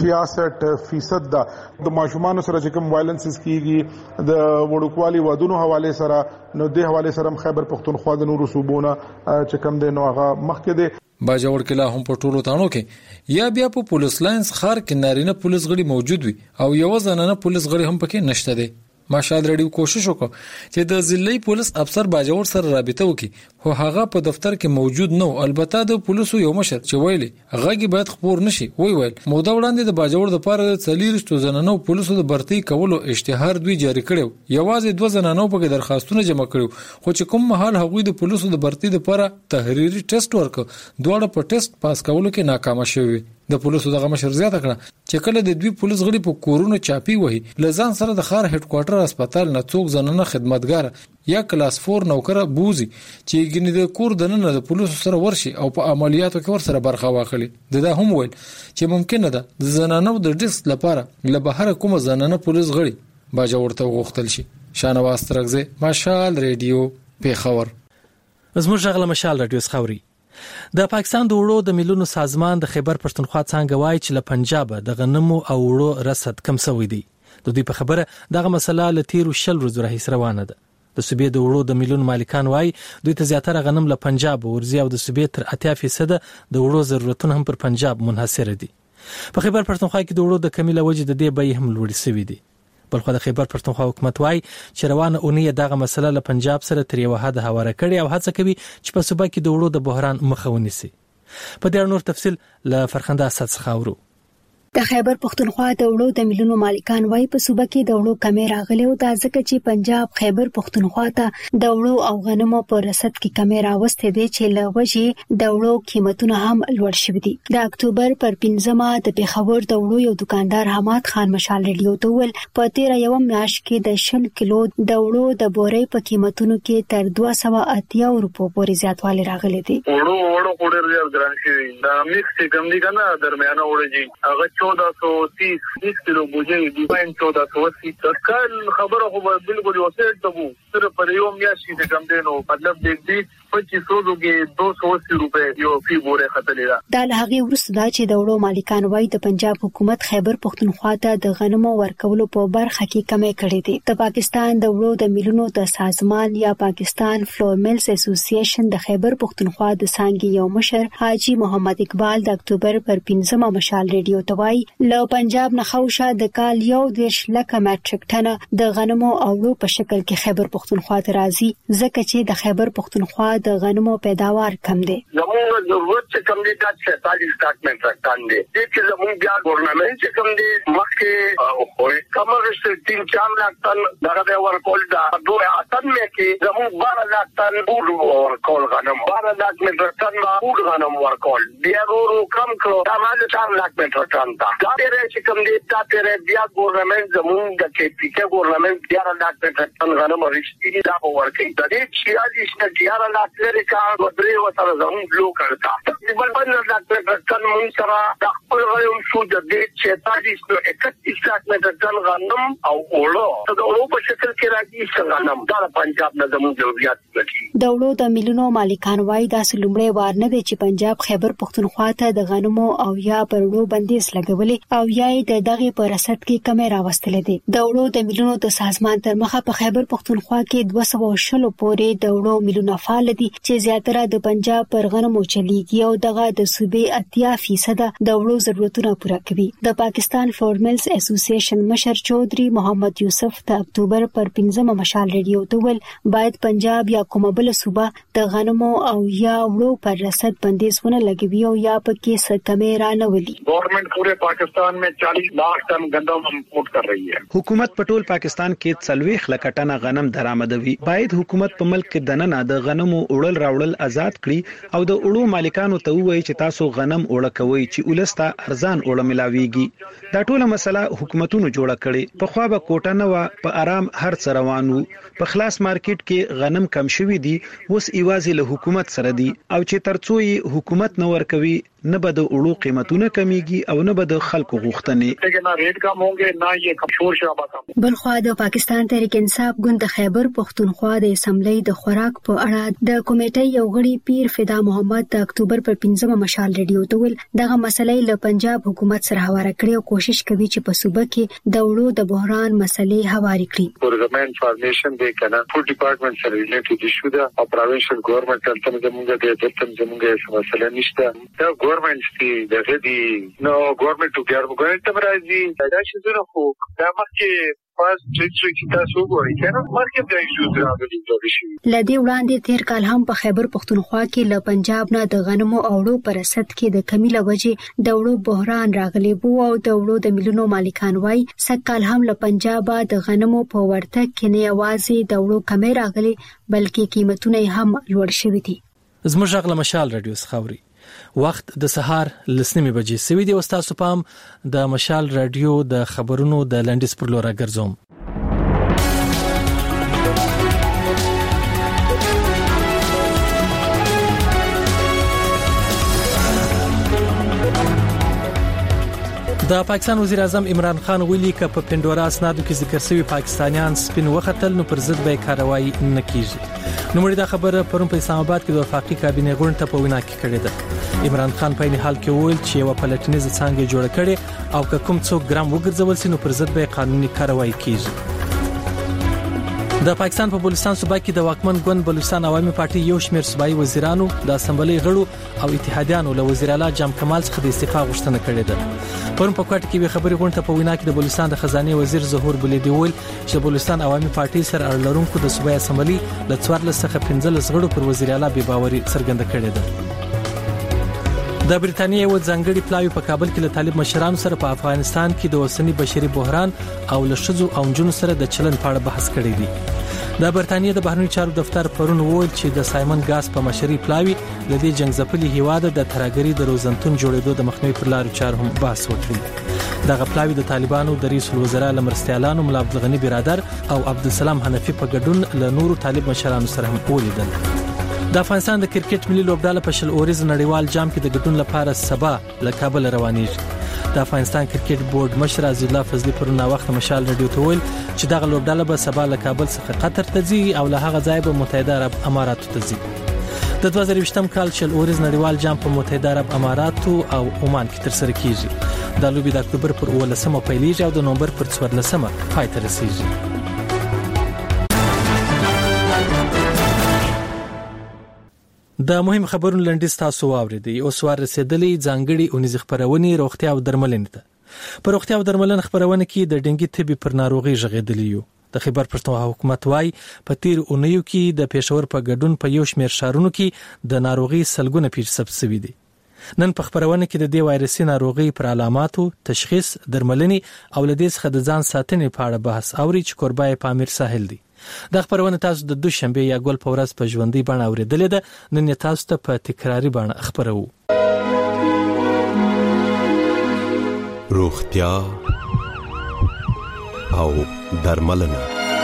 66% دا د ماشومان سره چې کوم وایلنسز کیږي د وړوکوالي ودونو حواله سره، نو د حواله سره خیبر پختونخوا د نورو صوبونه چې کوم د نوغه مخکې دي. باجوړ کله هم په ټولو تانو کې یا بیا په پولیس لاینز خار کې نارینه پولیس غړي موجود وي او یو ځانانه پولیس غړي هم پکې نشته دي. ماشال ریډیو کوشش وکړ چې د ضلعي پولیس افسر باجوړ سره رابطه وکړي، خو هغه په دفتر کې موجود نه و. البته د پولیسو یو مشر چې ویلي هغه باید خبر نشي ویل موده وړاندې د باجوړ د لپاره د 400 زنانو پولیسو د برتي کولو اشتهار دوی جاری کړو. یوازې 2 زنانو په درخواستونه جمع کړو، خو چې کوم محل هغوی د پولیسو د برتي لپاره تحریري ټیسټ ورکړ، دوه په ټیسټ پاس کولو کې ناکام شوی. د پولیسو دغه مشر زیاته کړه چې کله د دوی پولیس غړي په کورونو چاپی وهي لزان سره د خار هډ کوارټر هسپتال نه څوک زنانه خدمتګار یا کلاس 4 نوکر بوزي چې ګنې د کور دننه د پولیسو سره ورشي او په عملیاتو کې ور سره برخه واخلي. دا هم ویل چې ممکن ده د زنانو د ډیسک لپاره له بهر کوم زنانه پولیس غړي باجوړ ته غوښتل شي. شانواز ترغزه مشال ریډیو پیښور. زموږ غل مشال ریډیو خوري. د پاکستان د وړو د ملونو سازمان د خیبر پښتونخوا څنګه وایي چې له پنجاب د غنمو او وړو رصد کم شوی دی. د دې په خبره دغه مسله له تیر 10 ورځې راهیسې روانه ده. د صوبې د وړو د ملونو مالکان وایي دوی ته زیاتره غنم له پنجاب ورځي او د صوبې تر 80% د وړو ضرورتونه هم پر پنجاب منحصر دي. په خیبر پښتونخوا کې د وړو د کمی له وجې د دې بیې هم لوړې شوې دي. بلخو د خیبر پښتونخوا حکومت وایي چې روانه اونۍ دغه مسله له پنجاب سره تر یو حد هواره کړي او هڅه کوي چې په صوبه کې د وړو د بحران مخه ونیسي. په دې نور تفصیل له فرخنده اسد څخه اورو. د خیبر پښتونخوا د وړو د ملونو مالکان وای په صوبه کې د وړو کمې راغلي او د ځکه چې پنجاب خیبر پښتونخوا ته د وړو او غنمو په رسد کې کمې راوستې دي چې لوجي د وړو قیمتونه هم لوړ شوي دي. د اکتوبر پر 15مه د پیښور د وړو یو دکاندار حماد خان مشال ریډیو ته ول په 13 میاشت کې د 10 کیلو د وړو د بورې په قیمتونو کې تر 280 روپو پورې زیاتوالی راغلی دی. وړو ډېر ګران شي دا میکس کم دي کنه درمیانه وړي دي هغه 1430 کیلو بوجي دی 1480 تکل خبره خو بالکل یو څه ته وو صرف پر یو میاشي د کم دینو مطلب دې 2500 کې 280 روپے یو فی بوره خطلې دا د هغه ورسره چې د وړو مالکان وای د پنجاب حکومت خیبر پښتونخوا ته د غنمو ورکولو په برخه کې کمې کړې دي. د پاکستان د وړو د ملونو د سازمان یا پاکستان فلور ملز اسوسییشن د خیبر پښتونخوا د څنګه یو مشر حاجی محمد اقبال د اکتوبر پر 15مه مشال ریډیو ته وای له پنجاب نه خوشه د کال 1 لک میټریک ټن د غنمو او وړو په شکل کې خیبر پښتونخوا ته راځي ځکه چې د خیبر پښتونخوا د غنمو پیداوار کم دی. زموږ ضرورت چې کم دی دا 47 سټاک میټریک ټن دی چې زموږ بیا ګورنمنت چې کم دی مخکې خو کمرشت 3-4 لاک ټن دغه ورکول دا دوه اتن مې کې زموږ 12 لاک ټن ورکول غنم 12 لاک میټریک ټن غنم ورکول بیا ورو کم کړو دا مال 4 لاک میټریک ټن دا ډېر چې کم دی دا ډېر بیا ګورنمنت زموږ د کې پی ګورنمنت 11 لاک میټریک ټن غنم ورشتي دا ورکړي د دې 46 نه 11 لاک لري کار بدري وته زموږ لو کړتا تقریبا 15 لاک میټریک ټن مون سره د خپل غوښتنو شو د دې 46 نو 31 لاک میټریک ټن غنم او اورو د اورو په شکل کې راځي څنګه دا پنجاب نه زموږ ضرورت لري. د وړو د ملونو مالکان وای دا سلومړی وار نه دي چې پنجاب خیبر پښتونخوا ته د غنمو او یا پرړو بندیز لګولې او یا د دغه په رسد کې کمې راوستلې دي. د وړو د ملونو د سازمان تر مخه په خیبر پښتونخوا کې 200 پورې د وړو ملونه فعال دي چې زیاتره د پنجاب پر غنمو چلیږي او دغه د صوبې 80% د وړو ضرورتونه پوره کوي. د پاکستان فلور ملز اسوسییشن مشر چودري محمد یوسف د اکتوبر پر 15مه مشال ریډیو ته ول باید پنجاب یا کومه بل صوبه د غنمو او یا وړو پر رسد بندیز ونه لګوي او یا پکې څه کمې را نه ولي. گورنمنٹ پورے پاکستان میں 40 لاکھ ٹن گندم امپورٹ کر رہی ہے. حکومت په ټول پاکستان کې 40 لک ټنه غنم درآمدوي. باید حکومت په ملک کې دننه د غنمو اوړل راوړل آزاد کړي او د اوړو مالکانو ته وایي چې تاسو غنم اوړه کوئ چې ولسته ارزان اوړه ملاويږي. دا ټوله مسله حکومتونو جوړه کړي. په خوا به کوټه نه و په آرام هر څه روانو. په خلاص مارکیټ کې غنم کم شوي دي اوس ایوازي له حکومت سره دي او چې ترڅو حکومت نور کوي نه به د اوړو قیمتونه کمیږي او نه به د خلکو غوښتنې لیکن ریټ کم هونګي نه یې کم شور شابه کم. بلخوا د پاکستان تحریک انصاف ګوند د خیبر پښتونخوا د اسمبلی د خوراک په اړه د کمیټې یو غړي پیر فدا محمد د اکتوبر پر 15مه مشال ریډیو ته ول دغه مسلې له پنجاب حکومت سره هواره کړي او کوشش کوي چې په صوبه کې د وړو د بحران مسلې هواري کړي. ګورنمنت فارمیشن د کنه فود ډپارټمنټ سره ریلیټډ ایشو ده او پروینشل ګورنمنت ترڅنګ زموږ د دفتر زموږ مسله نشته. گورنمنت دی دغه دی نو گورنمنت تو ګورنمنت ته راځي دا چې زه خو دا مخکې پاس چې تاسو وګورئ کنه مارکیټ د ایشوز راغلي د شي. لدی وړاندې تیر کال هم په خیبر پښتونخوا کې له پنجاب نه د غنمو او وړو پر رسد کې د کمی لوجې د وړو بحران راغلی بو او د وړو د ملونو مالکان وای سکهال هم له پنجاب د غنمو په ورته کې نه یوازې د وړو کمی راغلي بلکې قیمتونه هم لوړ شوي دي. زموږ غل مشال رادیو خاوري وخت د سهار لسنیمه بجې سوي دی او تاسو پام د مشال رادیو د خبرونو د لنډیس پر لور راګرځوم. د پاکستان وزیر اعظم عمران خان ویلي ک په پندورا اسنادو کې ذکر شوی پاکستانیان سپین وختل نو پر ضد به کاروایی نه کیږي. نو مړي دا خبره پرون په اسلام آباد کې د وفاقي کابینه غونډه ته په وینا کې کړې ده. عمران خان په نه حال کې ویل چې یو پلټنیز څنګه جوړ کړي او که کوم څوک ګرام وګرځول سي نو پر ضد به قانوني کاروایی کیږي. د پاکستان په بلوچستان صوبه کې د واکمن ګوند بلوچستان عوامي پارټي یو شمېر صوبایي وزیرانو د اسمبلی غړو او اتحادیانو له وزیر اعلی جام کمال څخه د استعفا غوښتنه کړې ده. پرون په کوټ کې خبري غونډه په وینا کې د بلوچستان د خزانه وزیر ظهور بلیدي ویل چې بلوچستان عوامي پارټي سره اړلرونکو د صوبایي اسمبلی له 14 څخه 15 غړو پر وزیر اعلی بې باوري څرګنده کړې ده. د بریټانیا یو ځانګړي پلاوی په کابل کې له طالب مشرانو سره په افغانستان کې د اوسنی بشري بحران او لشزو او جنونو سره د چلن په اړه بحث کړی دی. د بریټانیا د بهرنی چارو دفتر پرون وویل چې د سایمن ګاس په مشري پلاوی د دې جنگځپلي هیواد د ترهګری د روزنتون جوړېدو د مخنیوي پر لارو چارو هم بحث وکړي. دغه پلاوی د طالبانو د رئیس الوزرا لمرستیالانو ملا عبدالغنی برادر او عبدالسلام حنفي په ګډون له نورو طالب مشرانو سره هم ولیدل. د افغانستان د کرکټ ملي لوبډله په شل اوريز نړیوال جام کې د ګډون لپاره سبا له کابل روانېږي. د افغانستان کرکټ بورډ مشر عزیز الله فضلی پرونه وخت مشال رادیو ته ویل چې دغه لوبډله به سبا له کابل څخه قطر ته ځي او له هغه ځای به متحده عرب اماراتو ته ځي. د 2020م کال شل اوريز نړیوال جام په متحده عرب اماراتو او عمان کې ترسره کیږي. د لوبي د اکتوبر پر 18 پیلیږي او د نومبر پر 14 پای ته رسیږي. د مهم خبرونو لنډیز تاسو واوریدئ. اوس ور رسیدلې ځانګړي اونیز خبرونه روغتیا او درملنه ده. په روغتیا او درملنه خبرونه کې د ډنګي طبي پر ناروغي ژغېدلې یو. د خیبر پښتونخوا حکومت وايي په تیر اونیو کې د پېښور په ګډون په یو شمېر شهرونو کې د ناروغي سلګونه پیښ ثبت شوې دي. نن په خبرونه کې د دې وایرسي ناروغي پر علاماتو، تشخیص، درملنې او لدې څخه د ځان ساتنې په اړه بحث اوري چې کوربای پامیر ساحل دی. د خبرونه تاسو د دوشنبه یا ګل په ورځ په ژوندۍ باندې اوریدلې ده. نن تاسو ته په تکراری باندې خبرو. روغتیا او درملنه.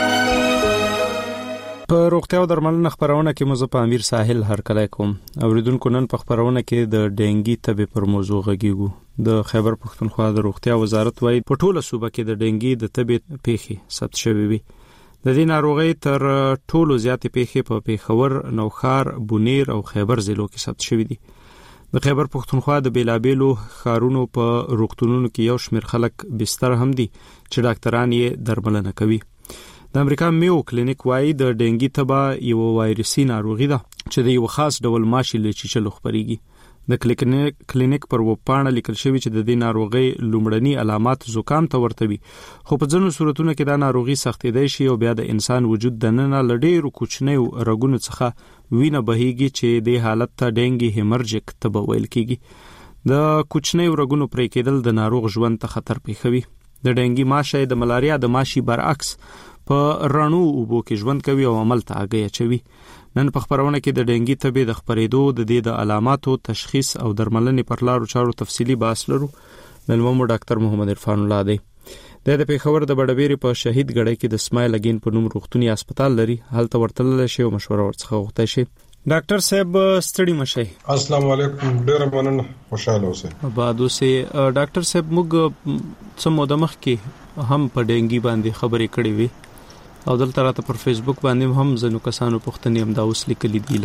په روغتیا او درملنه خبرونه کې مزه په امیر ساحل هرکلی کوم. اوریدونکو نن په خبرونه کې د ډنګي تبې پر موضوع غږیږو. د خیبر پښتونخوا د روغتیا وزارت وايي په ټوله صوبه کې د ډنګي د تبې پیښې ثبت شوې وي. د دې ناروغي تر ټولو زیاتې پیښې په پیښور، نوخار، بونیر او خیبر ضلعو کې ثبت شوې دي. د خیبر پښتونخوا د بیلابیلو ښارونو په روغتونونو کې یو شمېر خلک بستر هم دي چې ډاکټران یې درملنه کوي. د امریکا میو کلینیک وايي د ډنګي تبه یو وایرسي ناروغي ده چې د یو خاص ډول ماشي له چیچلو خپريږي. د کلینیک پر وپاڼه لیکل شوی چې د دې ناروغي لومړني علامات زکام ته ورته وي، خو په ځینو صورتونو کې دا ناروغي سختېدای شي او بیا د انسان وجود دننه لډېرو کوچنیو رګونو څخه وینه بهيږي چې د حالت ته ډنګي هیمرجیک تبه ویل کیږي. د کوچنیو رګونو پرې کېدل د ناروغ ژوند ته خطر پیښوي. د ډنګي ماشي د ملاریا د ماشي برعکس په رڼو اوبو کې ژوند کوي او عمل ته اگې اچوي. نن په خبرونه کې د ډنګي تبې د خبرېدو د دې د علاماتو، تشخیص او درملنې پر لارو چارو تفصیلی بحث لرو. ملمو ډاکټر محمد عرفان الله دی. د پیښور د بډبېری په شهید ګړی کې د اسماعیل اگین په نوم روغتونی هسپتال لري. هلته ورتلل شي او مشوره ورڅخه غوښتل شي. ډاکټر صاحب ستړي مشي. السلام علیکم. ډیر مننه. خوشاله اوسئ. آباد اوسئ. ډاکټر صاحب موږ څه موده مخکې هم په ډنګي باندې خبرې کړې وي او دلته راته پر فیسبوک باندې هم ځنو کسانو پوښتنې هم دا اوس لیکلي دي،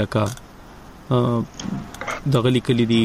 لکه دغه لیکلي دي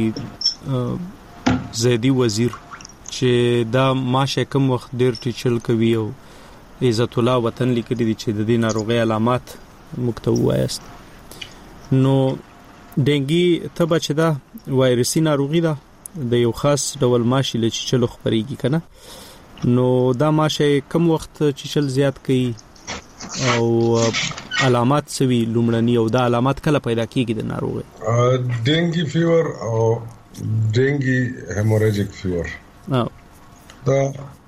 زیدی وزیر چې دا ماشه کوم وخت ډیر ټیچل کوي او عزت الله وطن لیکلي دي چې د دې ناروغي علامات مکتوب وایست. نو ډنګي تبه چې دا وایرسي ناروغي ده د یو خاص ډول ماشي له چیچلو خپريږي کنه. نو دا ماشه کوم وخت چیچل زیات کوي او علامات سوي لومړني او دا علامات کله پیدا کیږي د ناروغي؟ ډنګي فیور او ډنګي هیموریجیک فیور. دا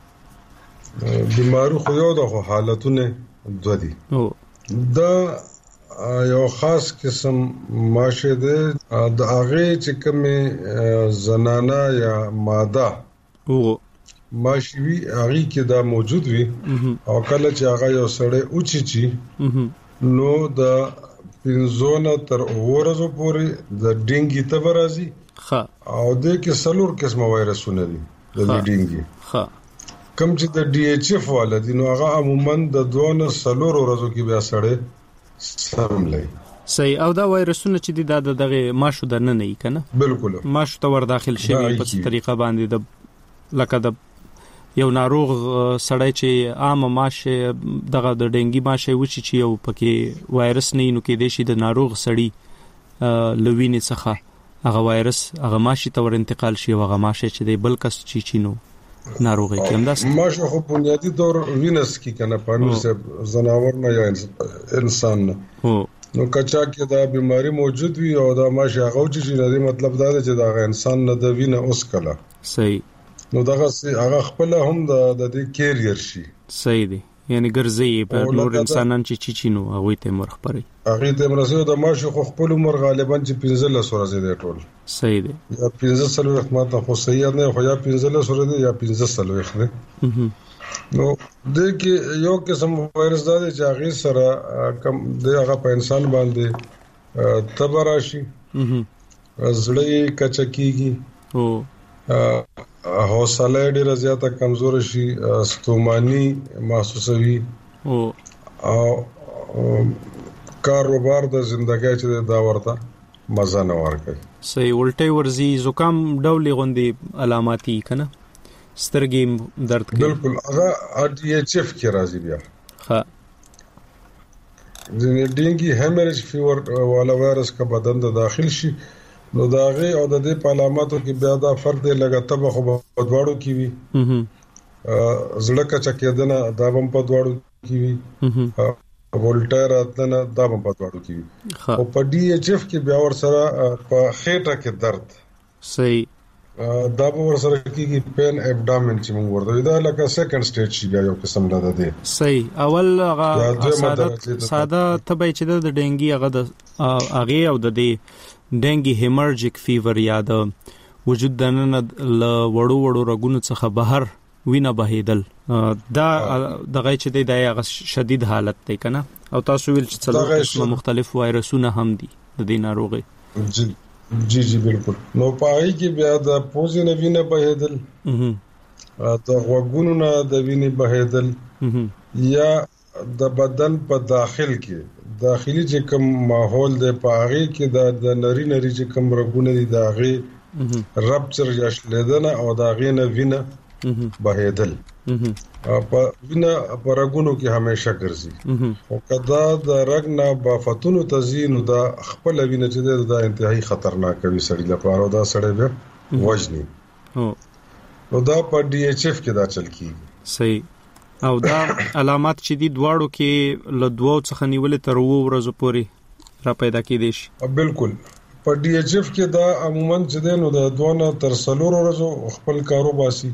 بیماری خو یو د حالتونه دوه دي. دا یو خاص قسم ماشه ده د هغه چې کومه زنانه یا ماده ماشوي هغه کې دا موجود وي او کله چې هغه یو سړی اوچی نو د پنځونه تر ورځو پورې د ډنګي تبه راځي. او د کې سلور قسمه وایرسونه دي د ډنګي. کم چې د ډي ایچ اف والا دي نو هغه عموما د 2 سلور ورځو کې بیا سړی سم لای. صحیح. او دا وایرسونه چې دي د دغه ماشو د نه نه کنه بالکل ماشو ته ور داخل شي په طریقه باندې د لکه د یو ناروغ سړی چې عام ماشه دغه د ډنګي ماشه وچی چې یو پکې وایرس نه نو کې د شي د ناروغ سړی لوینې څخه هغه وایرس هغه ماشي ته ور انتقال شي او هغه ماشه چې د بل کس چینو ناروغي کې همداس ماشه خو بنیادی دور وینس کې کنه پانو سے زناور نه یا انسان نه نو کچا کې دا بیماری موجود وي او دا ماشه هغه چې نه دی مطلب دا دی چې دا انسان نه د وینه اوس کله صحیح نو هغه خپل هم د دې کیریئر شي صحیح دی یعنی ګرځي په نور انسانان چې چینو هغه ته مرخ پري هغه ته مرسو د ماشه خو خپل عمر غالبا چې 15 ورځې دی ټول صحیح دی یا 15 ورځې ماته خو صحیح نه خو یا 15 ورځې یا 15 ورځې نو د کې یو قسم وایرس دا دی چې هغه سره کم د هغه په انسان باندې تبراشي زړه کچکیږي او حوصله ډیره زیاته کمزور شي ستوماني محسوسوي او کاروبار د ژوندۍ چې دا ورته مزه نه ورکوي صحیح الټي ورزي زکام ډولې غوندي علاماتي کنه سترګې درد کوي بالکل هغه RDHF کې راځي بیا ها د ډینګي هیمریج فیور والا وایرس کا بدن ته داخل شي نو داغه او د دې په علاماتو کې بیا دا فرق دی لګا تب خو په دواړو کې وي زړه کا چکیدنه دا هم په دواړو کې وي ولټر اتنه دا هم په دواړو کې وي او په DHF کې بیا ور سره په خېټه کې درد صحیح دا به ور سره کېږي پین ابډامن چې موږ ورته دا لکه سیکنډ سټیج شي یو قسم ده دی صحیح اول هغه ساده تبې چې د ډینګي هغه د هغه او د ډینګي هیمرجیک فیور یا د وجود دننه ل وړو رګونو څخه بهر وینه بهیدل دا دغه چې دی هغه شدید حالت دی کنه او تاسو ویل چې څلور قسمه مختلف وایرسونه هم دي د دې ناروغي جی بالکل نو پای کې بیا د پوزې نه وینه بهیدل د غوږونو نه د وینې بهیدل یا د بدن په داخل کې داخلي چې کوم ماحول دی په هغه کې د نری چې کوم رګونه دي د هغه رپچر یا شلیدنه او د هغه نه وینه بهیدل په وینه پرګونو کې همیشه ګرځي او کدا د رګ نه بافتونو تزین د خپل وینه چې د انتهایی خطرناک وي سړی لپاره او دا سړی به وژني نو دا په DHF کې دا چل کیږي صحیح او دا علامات چې دي دواړو کې له دوو څخه نیولې تر وو ورځې پورې را پیدا کېدي شي بالکل په DHF کې دا عموما چې نو د دوه تر 3 ورځې خپل کارو باسي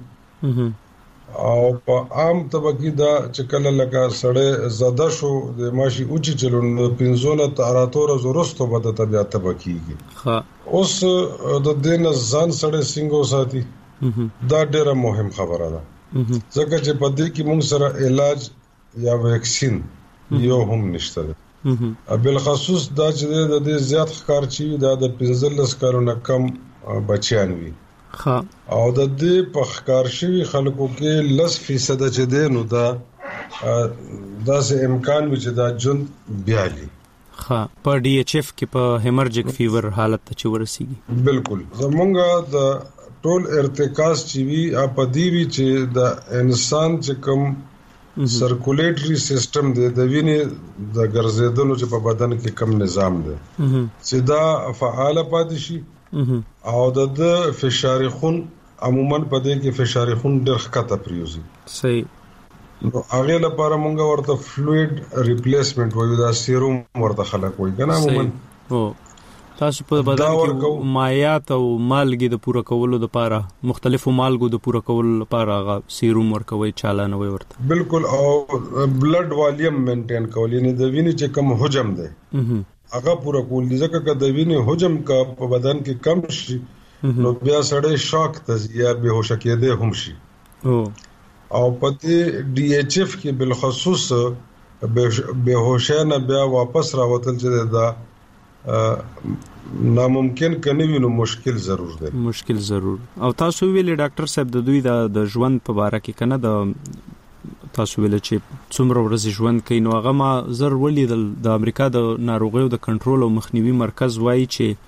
او په عام طبقه دا چې کله لکه سړی زده شو د ماشي اوچی چلون 15 تر 18 زورستو بده طبيعت تبکیږي اوس د دین ځان سړی څنګه ساتي دا ډیره مهم خبره ده ځکه چې په دې کې موږ سره علاج یا ویکسین یو هم نشته ده بل خصوص دا چې د دې زیات ښکار چی دا د 15 کارونه کم بچیان وي او د دې په ښکار شوی خلکو کې 10% چې دی نو دا داسې امکان وي چې دا جون بیالي په DHF کې په هیمرجیک فیور حالت ته ورسیږي بالکل زمونږ د ټول ارتکاز چې وی اپدی وی چې د انسان چې کوم سرکولیټری سیستم دی د وینې د ګرځېدلو چې په بدن کې کم نظام دی چې دا فعال پاتې شي او د فشار خون عموما په دې کې فشار خون ډېر ښکته پریوزي صحیح نو هغه لپاره مونږ ورته فلوید ریپلیسمنت وایو دا سیروم ورته خلک وایي کنه عموما تاسو په بدن کې مایعات او مالګې د پوره کولو لپاره مختلفو مالګو د پوره کولو لپاره هغه سیروم ورکوي چالانوي ورته بالکل او بلډ والیوم مینټین کول یعنی د وینې چې کم حجم دی هغه پورا کول دي ځکه چې د وینې حجم کا په بدن کې کم شي نو بیا سړی شاک ته یا بهوش کېده هم شي او په دې DHF کې بل خصوص بهوشانه بیا واپس راوتل چې دا ناممکن کني وینو مشکل ضرور دی مشکل ضرور او تاسو ویلې ډاکټر صاحب د دوی د ژوند په اړه کې کنه د تاسو ویل چې څومره ورځې ژوند کوي نو هغه ما زر ولیدل د امریکا د ناروغیو د کنټرول او مخنیوي مرکز وایي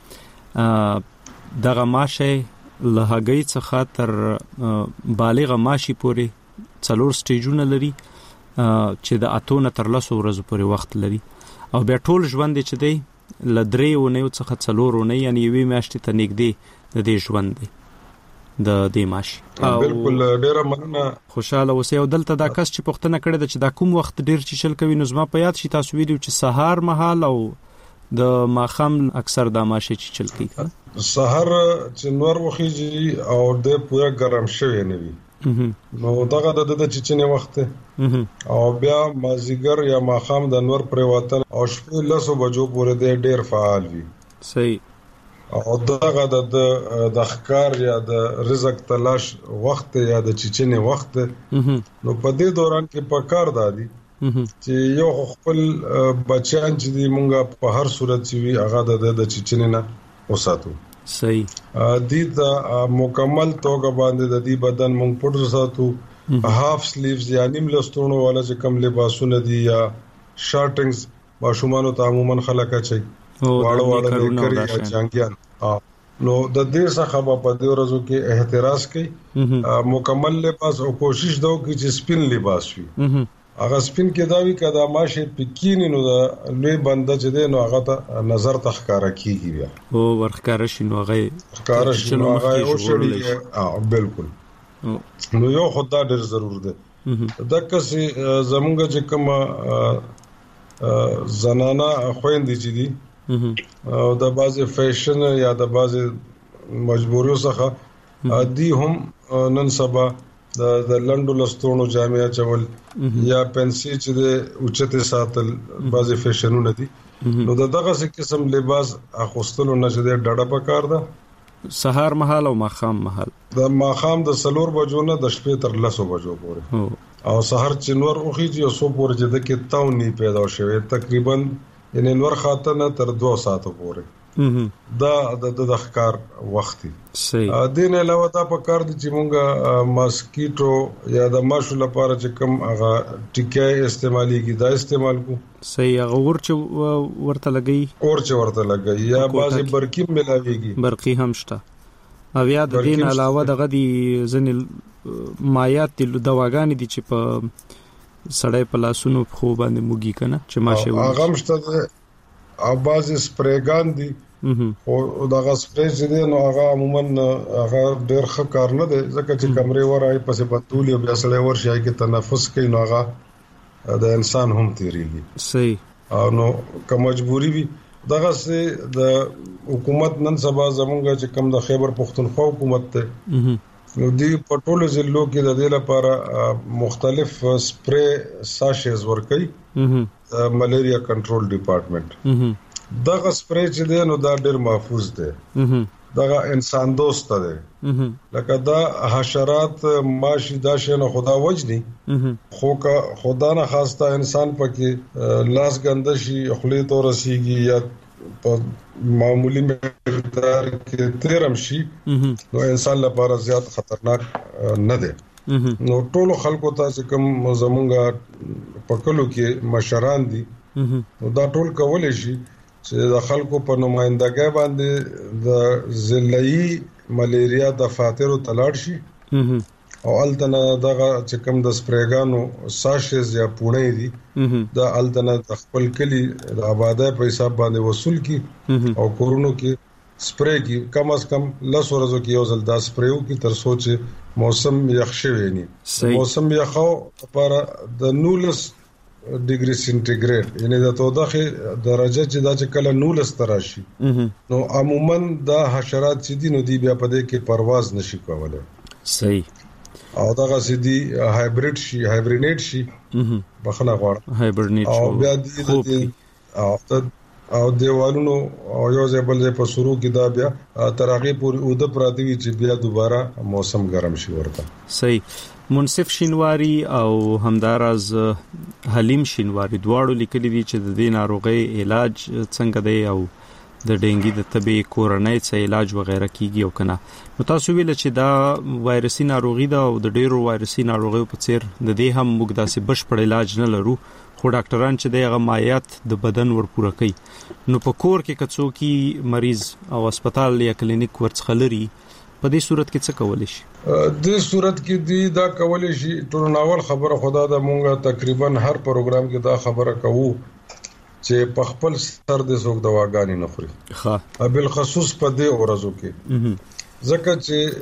چې دغه ماشه له هغې څخه تر بالغ ماشي پورې 4 سټیجونه لري چې د اتونه تر 10 ورځې پورې وخت لري او بیا ټول ژوند چې دی ل 3 ونیو څخه 4 ونی یعنی یوې میاشتې ته نږدې د دې ژوند دی د دې ماشي بالکل ډیره مننه خوشاله اوسئ او دلته دا کس چې پوښتنه کړې ده چې دا کوم وخت ډیر چیشل کوي نو زما په یاد شي تاسو ویلو چې سهار مهال او د ماخام اکثر د ماشه چل کی سحر چې نور وخیږي او د پوره ګرم شوی نه وي نو دغه د چچنه وخت او بیا مازیګر یا ماخام د نور پر وطن او شپه لسو بجو پورې د ډیر فعال وي صحیح او دغه د ښکار یا د رزق تلاش وخت یا د چچنه وخت نو په دې دوران کې پکار دادي چې یو خپل بچیان چې دی مونږه په هر صورت وی هغه د چچنه نه وساتو صحیح د مکمل توګه باندې د دې بدن مونږ پټ ساتو هاف سلیوز یا نیم لستونو ولا چې کم لباسونه دي یا شارټینګز ماشومان ته عموما خلک اچي واړه لري یا جنگیان نو د دې څخه په دې ورځو کې احتراز کوي مکمل لباس او کوشش دا کوي چې سپین لباس وي هغه سپین کې دا وی کدا ماشه پکینی نو دا لوی بنده چې دی نو هغه ته نظر تخکارا کیږي بیا او ورخکار شنو هغه او شړی بالکل نو یو خدای ډیر ضرور دی دغه سي زمونږ چې کوم زنانا خويندې چې دي او د بازي فیشن یا د بازي مجبوریو څخه دي هم نن سبا د لندو لستونو جامعه چول یا پنسي چې د اوچته ساتل بازي فیشنونه دي نو دغه څه قسم لباس اخوستلو نه چې ډډه پکار ده سحر محل او ماخام محل د ماخام د سلور بجو نه د شپې تر 10 بجو پورې او سحر چې نور اوخیږي او سو پورې چې د کې تاونی پیدا شوی تقریبا یعنی نور خاطر تر 2 ساعتو پورې دا د ښکار وخت صحیح دین علاوه دا په کار دي چې مونږه ماسکیټو یا د ماشو لپاره چې کوم هغه ټیکای استعماليږي دا استعمال کو صحیح هغه ورته لګي یا بازي برقي ملاويږي برقي هم شته او یا د دین علاوه دغه دي ځنې مایات د دواګانې دي چې په سړی په لاسونو خو باندې موږي کنه چې ماشه هغه مشته او بازي سپریګان دي او دغه سپری چې دی نو هغه عموما هغه ډېر ښه کار نه دی ځکه چې کمرې ورای پسې بتول او بیا سړی ورشي کې تنفس کوي نو هغه د انسان هم تیریږي صحیح او نو که مجبوری وي دغه سي د حکومت نن سبا زمونږ چې کم د خیبر پختونخوا حکومت ته نو دی پټول ضلعو کې د دې لپاره مختلف سپری ساشز ورکي ملیریا کنټرول ډپارټمنټ دغه سپری چې دی نو دا ډیر محفوظ دی دغه انسان دوست دی لکه دا حشرات ماشي دا شنه خدا وجني خو کا خدا نه خواسته انسان پکې لاس ګنده شي خلی تو رسیږي یا په معمولی مقدار کې تیرم شي نو انسان لپاره زیات خطرناک نه دی نو ټول خلکو ته چې کوم زمونږه پکلو کې مشران دي نو دا ټول کولای شي چې د خلکو په نمائندګۍ باندې د ضلعي ملیریا دفاتر تلاړ شي او التنه دغه چې کوم د سپریګانو ساشز یا پونه دي د التنه خپل کلی د آبادای په حساب باندې وصول کی او کورونو کې سپری کی کم از کم 10 ورځو کې یو ځل دا سپریو کی تر سوچ موسم یخ شوی ني موسم یخو لپاره د 19 ډیګري سنټیګریډ یعنی د توده درجه چې دا چې کله 19 تراشي نو عموما دا حشرات چې دي نو دی بیا په دې کې پرواز نشي کولای صحیح او دا غسدي هایبرید شي هایبرینیټ شي بخنه غواړه هایبرینیټ او بیا او دیوالونو او یو ځبل په شروع کې دا بیا ترغیب پورې او د پراتوي چې بیا دوباره موسم ګرم شي ورته صحیح منصف شینواری او همدارز حلیم شینواری دواړو لیکلي دي چې د دې ناروغي علاج څنګه دی او د ډینګي د طبي کورونای څخه علاج وغیرہ کیږي او کنه نو تاسو ویل چې دا وایرسي ناروغي ده او د ډیرو وایرسي ناروغیو په څیر د دې هم موږ داسې بشپړ علاج نه لرو خو ډاکټران چې دغه مایات د بدن ورپوره کوي نو په کور کې کڅوکي مریض او هسپتال یا کلینیک ورڅخه لري په دې صورت کې څه کول شي د صورت کې دی دا کول شي ټول ناول خبره خدا د مونږه تقریبا هر پروګرام کې دا خبره کوو چې په خپل سر د زوګ دواګانی نه خوري ها بل خصوص په دې ورځو کې ځکه چې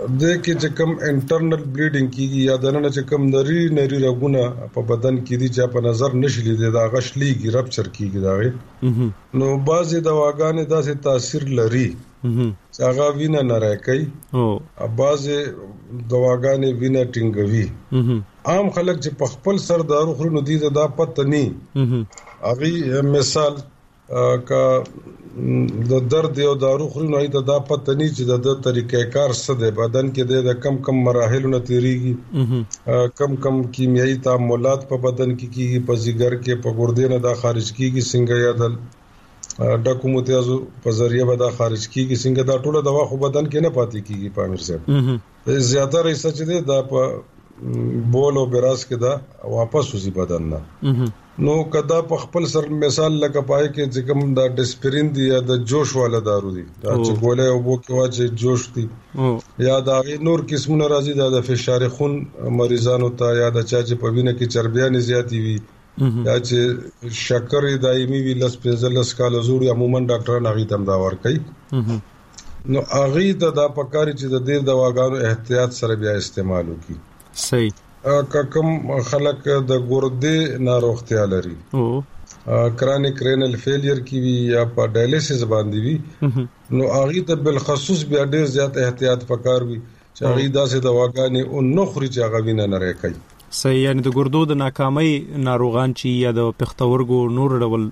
د کې چې کوم انټرنل بلیډینګ کیږي یا دنه چې کوم نری رګونه په بدن کې دي چې په نظر نشي لیدل دا غشليږي رپچر کیږي دا نو بعضي دواګانې داسې تاثیر لري چې هغه وینه نه راکې او بعضي دواګانې وینه ټینګوي عام خلک چې په خپل سر دارو خوري نو دي دا پته نه هغه مثال کا د درد یو دارو خوري نو ایته دا پته نه چې د طریقې کار څه دی بدن کې د کم مراحلونو تیریږي کم کیمیاوي تعاملات په بدن کې کیږي په ځګر کې په ګردې نه دا خارج کیږي څنګه یادل ډاکو متیازو په ذریعہ به دا خارج کیږي څنګه دا ټوله دوا خو بدن کې نه پاتې کیږي پامیر صاحب زیاتره یې سچ دی دا په بول او براس کې دا واپس وځي بدن نه نو کدا په خپل سر مثال لکه پای کې چې کوم دا ډسپرین دی یا د جوش والا دارو دی دا چې ګولې او بو کې واچې جوش دی یا دا نور قسمونه راځي دا د فشار خون مریضانو ته یا د چا چې په وینه کې چربیان زیاتی وي یا چې شکر دایمي وی لس پنځلس کال زوړ عموما ډاکټران هغه تم دا ور کوي نو هغه ته دا پکاري چې د دې دواګانو احتیاط سره بیا استعمال وکړي صحیح کوم خلک د ګردې ناروغتیا لري کرانیک رینل فیلیر کی وی یا په ډایلیسس باندې وی نو هغه ته بل خصوص بیا ډیر زیات احتیاط پکار وی چې هغه داسې دواګانې او نخري چې هغه وینه نه راکړي صحیح یعنی د ګردو د ناکامۍ ناروغان چې یا د پښتورګو نور ډول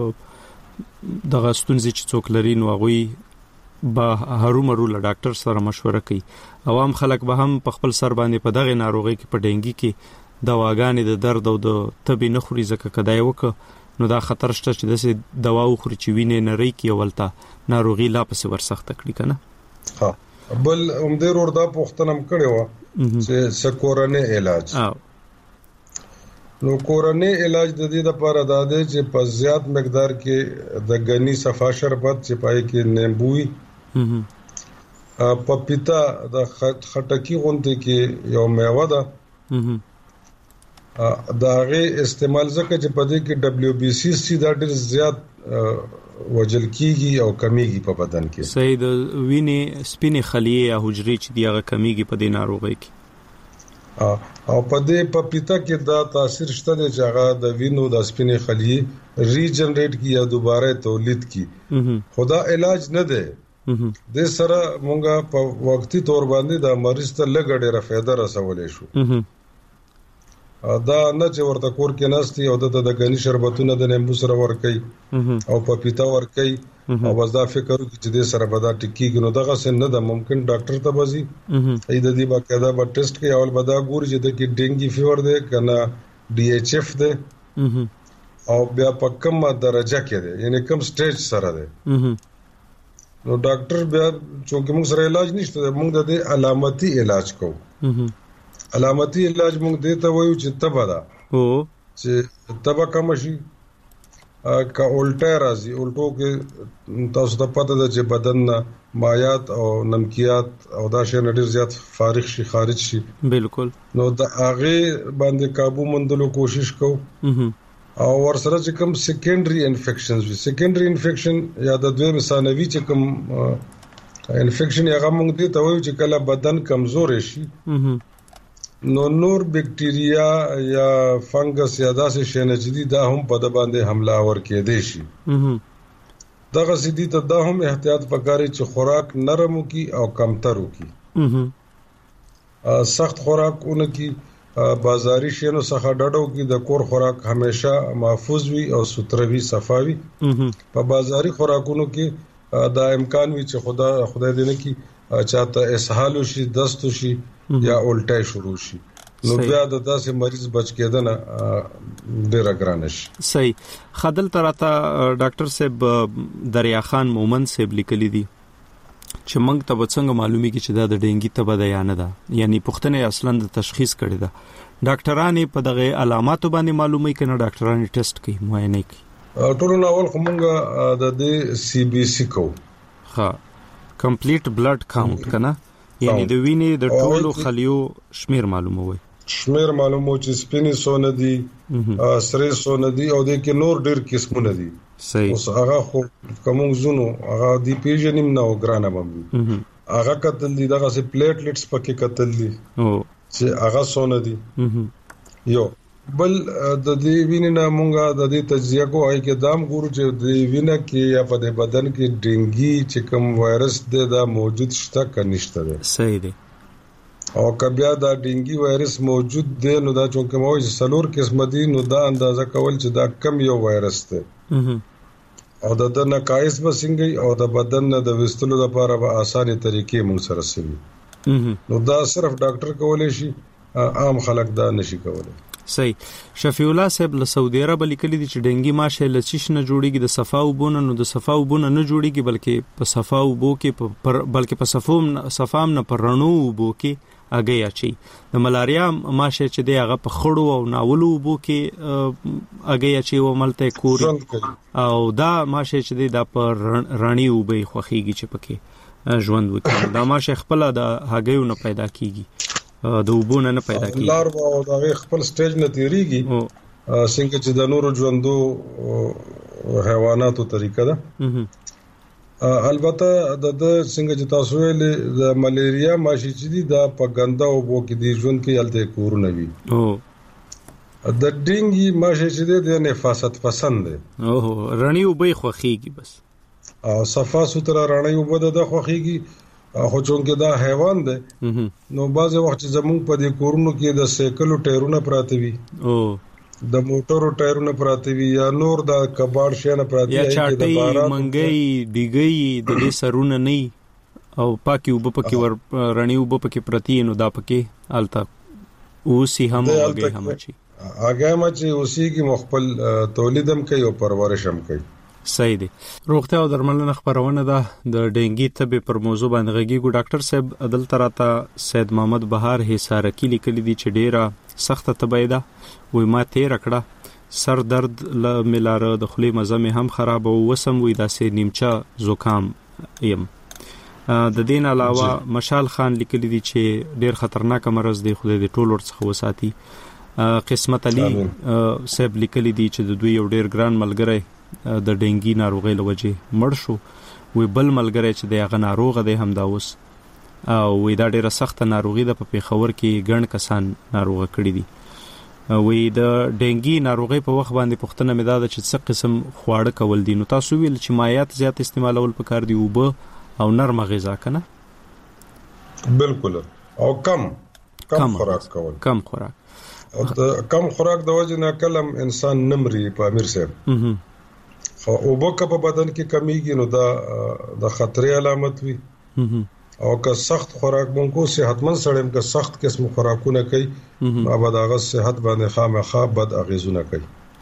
د غستونځي چې څوک لري نو هغه به هرومرو له ډاکټر سره مشوره کوي عوام خلک به هم په خپل سر باندې په دغه ناروغي کې په ډینګي کې دواګانې د درد او د تبي نه خوري ځکه کدای وک نو دا خطر شته چې د دوا خوري چې وینې نه ری کې ولته ناروغي لا پس ورسخت کړي کنه ها بل عمده وردا پختنم کړي و چې سکورنه علاج نو کورنۍ علاج د دې لپاره دا دی چې په زیات مقدار کې د غنی صفا شربت چې پای کې نیمبوي پپیتا د خټکی غونډه کې یو میوه ده دا غي استعمال زکه چې په دې کې WBC دا ډېر زیات وجل کیږي او کمیږي په بدن کې صحیح د وینې سپینې خلیې یا حجرې چې دیغه کمیږي په دې ناروغي کې او په دې پپیتا کې دا تاثیر شته چې هغه د وینو د سپینې خلیې ریجنریټ کی یا دوباره تولید کی خدا علاج نه ده د سره مونږه په وختي تور باندې د مریض ته لګړې فائدہ رسولې شو دا نه چې ورته کور کې ناشتي او د غنی شربتونه د نیمبو سره ورکي او پپیتا ورکي او بس دا فکر وکړي چې د سره بدا ټکی نو دغه څه نه ده ممکن ډاکټر ته بزي اې د دې باقاعده به ټیسټ کوي اول بدا ګوري چې د کې ډینګي فیور ده کنه DHF ده او بیا په کومه درجه کې ده یعنی کوم سټیج سره ده نو ډاکټر بیا چې موږ سره علاج نشته موږ د دې علامتي علاج کوو علامتي علاج موږ دې ته وایو چې تبه ده چې تبه کوم شي کا الټا راځي الټو کې تاسو ته پته ده چې بدن مایات او نمکیات او دا شی ډېر زیات فارغ شي خارج شي بالکل نو د هغه باندې قابو مندلو کوشش کوو او ورسره چې کوم سیکنډري انفیکشنز وي سیکنډري انفیکشن یا د دویم ثانوي چې کوم انفیکشن هغه موږ دې ته وایو چې کله بدن کمزور شي نو نور بیکټیریا یا فنګس یا داسې شي نه چې دا هم په د باندې حمله ور کېدې شي دغه سدي ته دا هم احتیاط پکاري چې خوراک نرم کی او کمتر کی سخت خوراکونه کی بازاري شینو څخه ډډو کی د کور خوراک همیشه محفوظ وي او ستروي صفاوي په بازاري خوراکونو کې دا امکان وي چې خدای دې نه کی چاته اسهال شي دست شي یا الټای شروع شي نو بیا د تاسو مریض بچ کېدنه ډیر ګران شي صحیح خدل تراته ډاکټر صاحب دریا خان مومن صاحب لیکلي دي چې موږ ته څنګه معلومي کی چې دا د ډینګي تبه ده یا نه ده یعنی پښتنه اصلا د تشخیص کړي ده ډاکټرانو په دغه علاماتو باندې معلومي کنه ډاکټرانو ټیسټ کوي معاینه کوي ټول نو اول کومه د دې CBC کو ها کمپلیټ بلډ کاونټ کنه یعنی د وینې د ټولو خلیو شمیر معلوموي شمیر معلومو چې سپینې سونه دي سرې سونه دي او د کې نور ډیر قسمونه دي صحیح اوس هغه خو کوم زونو هغه دی پیژنیم نه ګرانه باندې هغه قتل دي دغه سي پلیټلیټس پکې قتل دي چې هغه سونه دي یو بل د دې وینې نه مونږه د دې تجزیه کوی کې دام ګورو چې د وینې کې یا په بدن کې ډینګي چې کوم وایرس دی دا موجود شته که نشته دی صحیح دی او که بیا دا ډینګي وایرس موجود دی نو دا چونکه موږ چې سلور قسم دي نو دا اندازه کول چې دا کم یو وایرس دی او د نقایص به څنګه او د بدن نه د وستلو لپاره به اسانه طریقې موږ سره سوي نو دا صرف ډاکټر کولای شي عام خلک دا نشي کولای صحیح شفیع الله صاحب له سعودي عرب لیکلي دي چې ډنګي ماشه لچیش نه جوړیږي د صفا وبونه نو د صفا وبونه نه جوړیږي بلکې په صفا وبو کې بلکې په صفام نه پر رڼو وبو کې اگې اچي د ملاریا ماشه چې دی هغه په خړو او ناولو وبو کې اگې اچي او ملته کوري او دا ماشه چې دی دا پر رڼي وبې خوخيږي چې پکې ژوند وکړي دا ماشه خپل د هغې نه پیدا کیږي د وبونه نه پیدا کیږي لار او د خپل سټیج نه تیریږي څنګه چې د نورو ژوندو حیواناتو طریقه ده البته د څنګه چې تاسو ویل د ملیریا ماشي چې دي دا په ګنده او بو کې دي ژوند کې یلته کورونه وي د ډینګي ماشي چې دي د نفاست پسند دي رڼي وبې خوخيږي بس او صفا ستره رڼي وبد د خوخيږي خو چونکه دا حیوان دی نو بعض وخت زموږ په دې کورونو کې د سایکلو ټایرونه پراته وي د موټرو ټایرونه پراته وي یا نور د کباړ شینه پراته یا چاټي منګي دیګي د دې سرونه نه او پاکي وب پکې ور رڼي وب پکې پرتی نو دا پکې التا اوسي هم هغه هم چی هغه ما چې اوسي کې مخبل تولیدم کوي او پرورش هم کوي صحیح دی روغتیا او درملنه خبرونه ده د ډینګي طب پر موضوع باندې غږیږو ډاکټر صاحب عدل تراته سید محمد بهار حسارکی لیکلی دي چې ډیره سخته تبعیده وای ما تیر کړه سر درد ل ملاره د خلی مزه مې هم خراب او وسم وې داسې نیمچا زکام یم د دین علاوه مشال خان لیکلی دي چې ډیر خطرناک مرض دی خو د ټولو څخه وساتي قسمت علي صاحب لیکلی دي چې د دوی یو ډیر ګران ملګری د ډینګي ناروغي لوجه مړ شو وی بل ملګری چې د هغه ناروغ دی هم دا اوس او وی دا ډیره سخت ناروغي د په پیښور کې ګڼ کسان ناروغ کړي دي وی د ډینګي ناروغي په وخت باندې پښتنه مې دا چې څه قسم خواړه کول دي نو تاسو ویل چې مایات زیات استعمالول پکار دي او نرمه غذا کنه بالکل او کم خوراک کول کم خوراک او کم خوراک د وجه نه کلم انسان نمري په امیر صاحب او بوکه په بدن کې کمیږي نو دا د خطرې علامت وي او که سخت خوراک مونږ صحتمند سړیم که سخت قسم خوراکونه کوي ما دغه صحت باندې خامخا بد اغیزونه کوي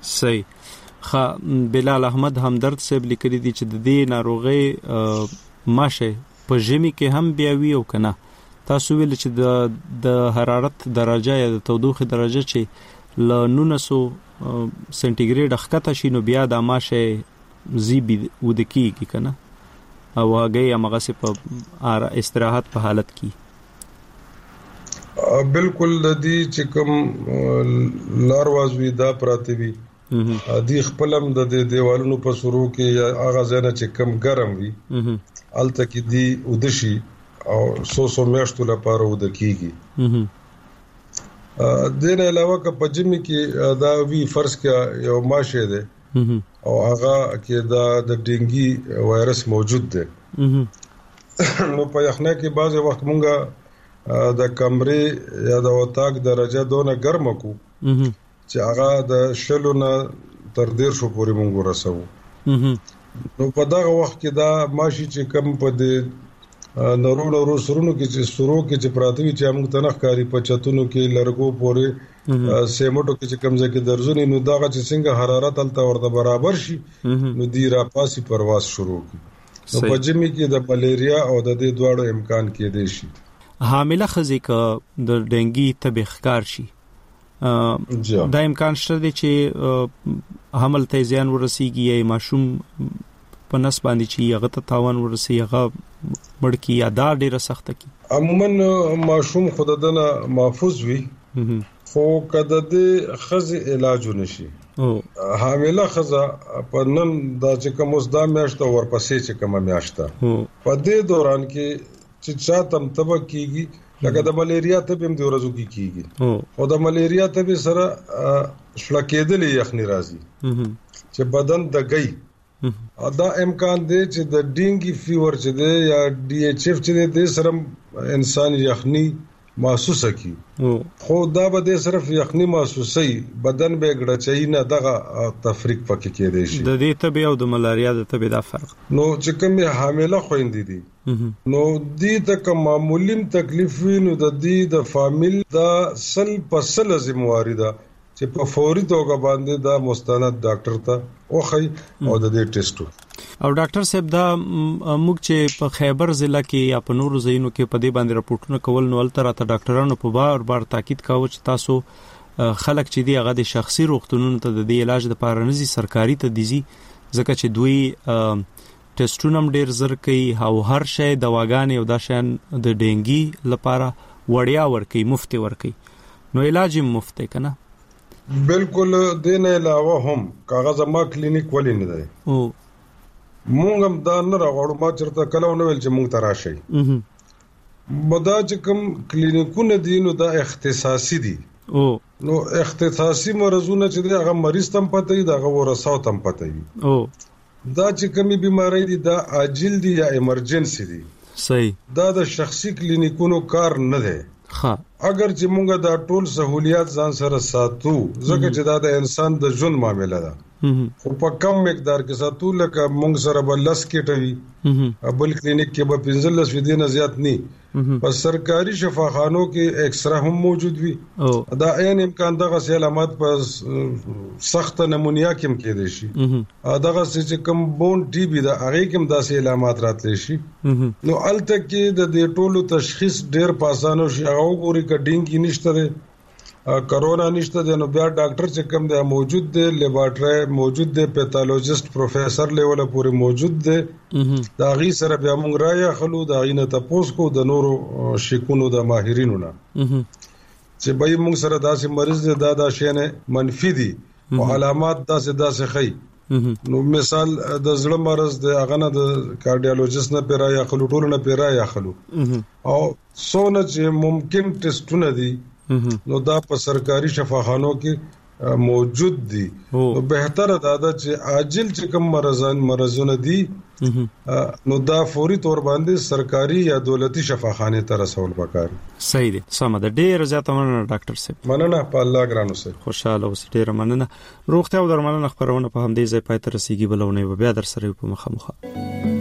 صحیح بلال احمد همدرد صاحب لیکلی دي چې د دې ناروغي ماشه په ژمي کې هم بیا وی او کنه تاسو ویل چې د حرارت درجه یا د تودوخه درجه چې ل 900 سنټیګریډ ښکته شي نو بیا د ماشه زیبي ودکیږي کنه او هغه هغه سه په استراحت په حالت کې بالکل د دې چې کوم لارواز وی دا پراته وي دي خپلم د دیوالونو په سرو کې یا هغه ځنه چې کم ګرم وي الته کې دي ودشي او سو میاشتو لپاره ودکیږي دین علاوه که په جمی کې دا وی فرض کې یو ماشه ده او هغه کې دا د ډینګي وایرس موجود دی نو په یخنه کې بعض وخت مونږه د کمرې یا د وتاک درجه دونه ګرم کو چې هغه د شلو نه تر 150 پورې مونږ ورسو نو په دغه وخت کې دا ماشي چې کم په دې نورو سرونو کې چې سرو کې چې پراته وي چې موږ تنخ کاری په چتونو کې لرګو پورې سیمټو کې چې کمزې کې درځونی نو داغه چې څنګه حرارت الته ورته برابر شي نو دی را پاسي پرواز شروع کی نو په جمی کې د ملیریا او د دې دواړو امکان کې دی شي حامله خزي ک د ډنګي تبخکار شي دا امکان شته دی چې حمل ته زیان ورسیږي یا ماشوم په نس باندې چې هغه ته تاوان ورسي هغه مړکی یا دا ډیره سخته کی عموما ماشوم خود دنه محفوظ وي خو کده د خزي علاج نشي حامله خزه په نن دا چې کوم اوس دا میاشت او ورپسې چې کوم میاشت په دې دوران کې چې چاته تبه کیږي لکه د ملیریا ته هم د ورځو کیږي او د ملیریا ته سره شلکېدلې یخني راځي چې بدن دګي دا امکان دی چې د ډینګي فیور چې دی یا ډي ایچ اف چې دی سره انسان یخني محسوسه کی خو دا به صرف یخني محسوسي بدن به ګړچای نه دغه تفریق پکې کېدې شي د دې تبه او د ملاریا د تبه دا فرق نو چې کومه حامله خويندې دي نو دې ته کوم معمولی تکلیف نو د دې د فامیل دا سل پسل ذمہواری ده چې په فوري توګه باندې دا مستند ډاکټر ته اوخی او د دې ټیسټو او ډاکټر صاحب دا موږ چې په خیبر ضلع کې یا په نورو ځایونو کې په دې باندې راپورټونه کول نو الته راته ډاکټرانو په بار تاکید کاوه چې تاسو خلک چې دی هغه د شخصي روغتونونو ته د علاج لپاره نزي سرکاري ته دي ځکه چې دوی ټیسټونه هم ډیر زر کوي او هر شی دواګانې او دا شان د ډینګي لپاره وړیا ورکي مفت ورکي نو علاج مفت کنه بالکل دین علاوه هم کاغذ ما کلینیک ولې نه دی او مونږ هم دا نه راغړو ما چرته کله ونه ویل چې مونږ تراشي مدا چې کوم کلینیکونه دي نو دا اختصاصي دي او نو اختصاصي مرزونه چې هغه مریض تم پته دی هغه ورساو تم پته دی او دا چې کومي بيماري دي دا عاجل دي یا ایمرجنسي دي صحیح دا د شخصي کلینیکونو کار نه دی اگر چې مونږه دا ټول سہولیات ځان سره ساتو ځکه چې دا د انسان د ژوند معاملې ده خو په کم مقدار کې ساتو لکه مونږ سره بل لس کېټوي بل کلینیک کې به 15 ودې نه زیات نه په سرکاري شفاخانو کې ایکسرا هم موجود وي دا عین امکان دغه علامات په سخت نمونیا کې کېدې شي دغه چې کوم بون ټي بي دا هغه کې داسې علامات راتلی شي نو الته کې د دې ټولو تشخیص ډیر پاسانو شي او ګوري کډینګ کې نشته ده کرونا نشته ده نو بیا ډاکټر چې کوم دی موجود دی لیبارټری موجود دی پیتالوجیست پروفیسور لیول پورې موجود دی دا غي سره بیا موږ رایا خلو دا غینه تاسو کو د نورو شکونو د ماهرینو نه چې به موږ سره داسې مریض دی دا شینه منفي دي او علامات داسې خي نو مثال د زړه مرز د هغه نه د کارډیالوجیست نه پیرا یا خلو ټول نه پیرا یا خلو او سونه چې ممکن ټیسټونه دي نو دا په سرکاري شفاخانو کې موجود دي نو بهتره ده چې عاجل چې کوم مرزونه دي نو دا فوري تور باندې سرکاري یا دولتي شفاخانه ته رسول پکار صحیح دي سم ده ډیر زیاته مننه ډاکټر صاحب مننه په الله ګرانو سره خوشاله اوسئ ډیر مننه روغتیا او درملنه خبرونه په همدې ځای پاتې رسیدي بلونه بیا در سره په مخه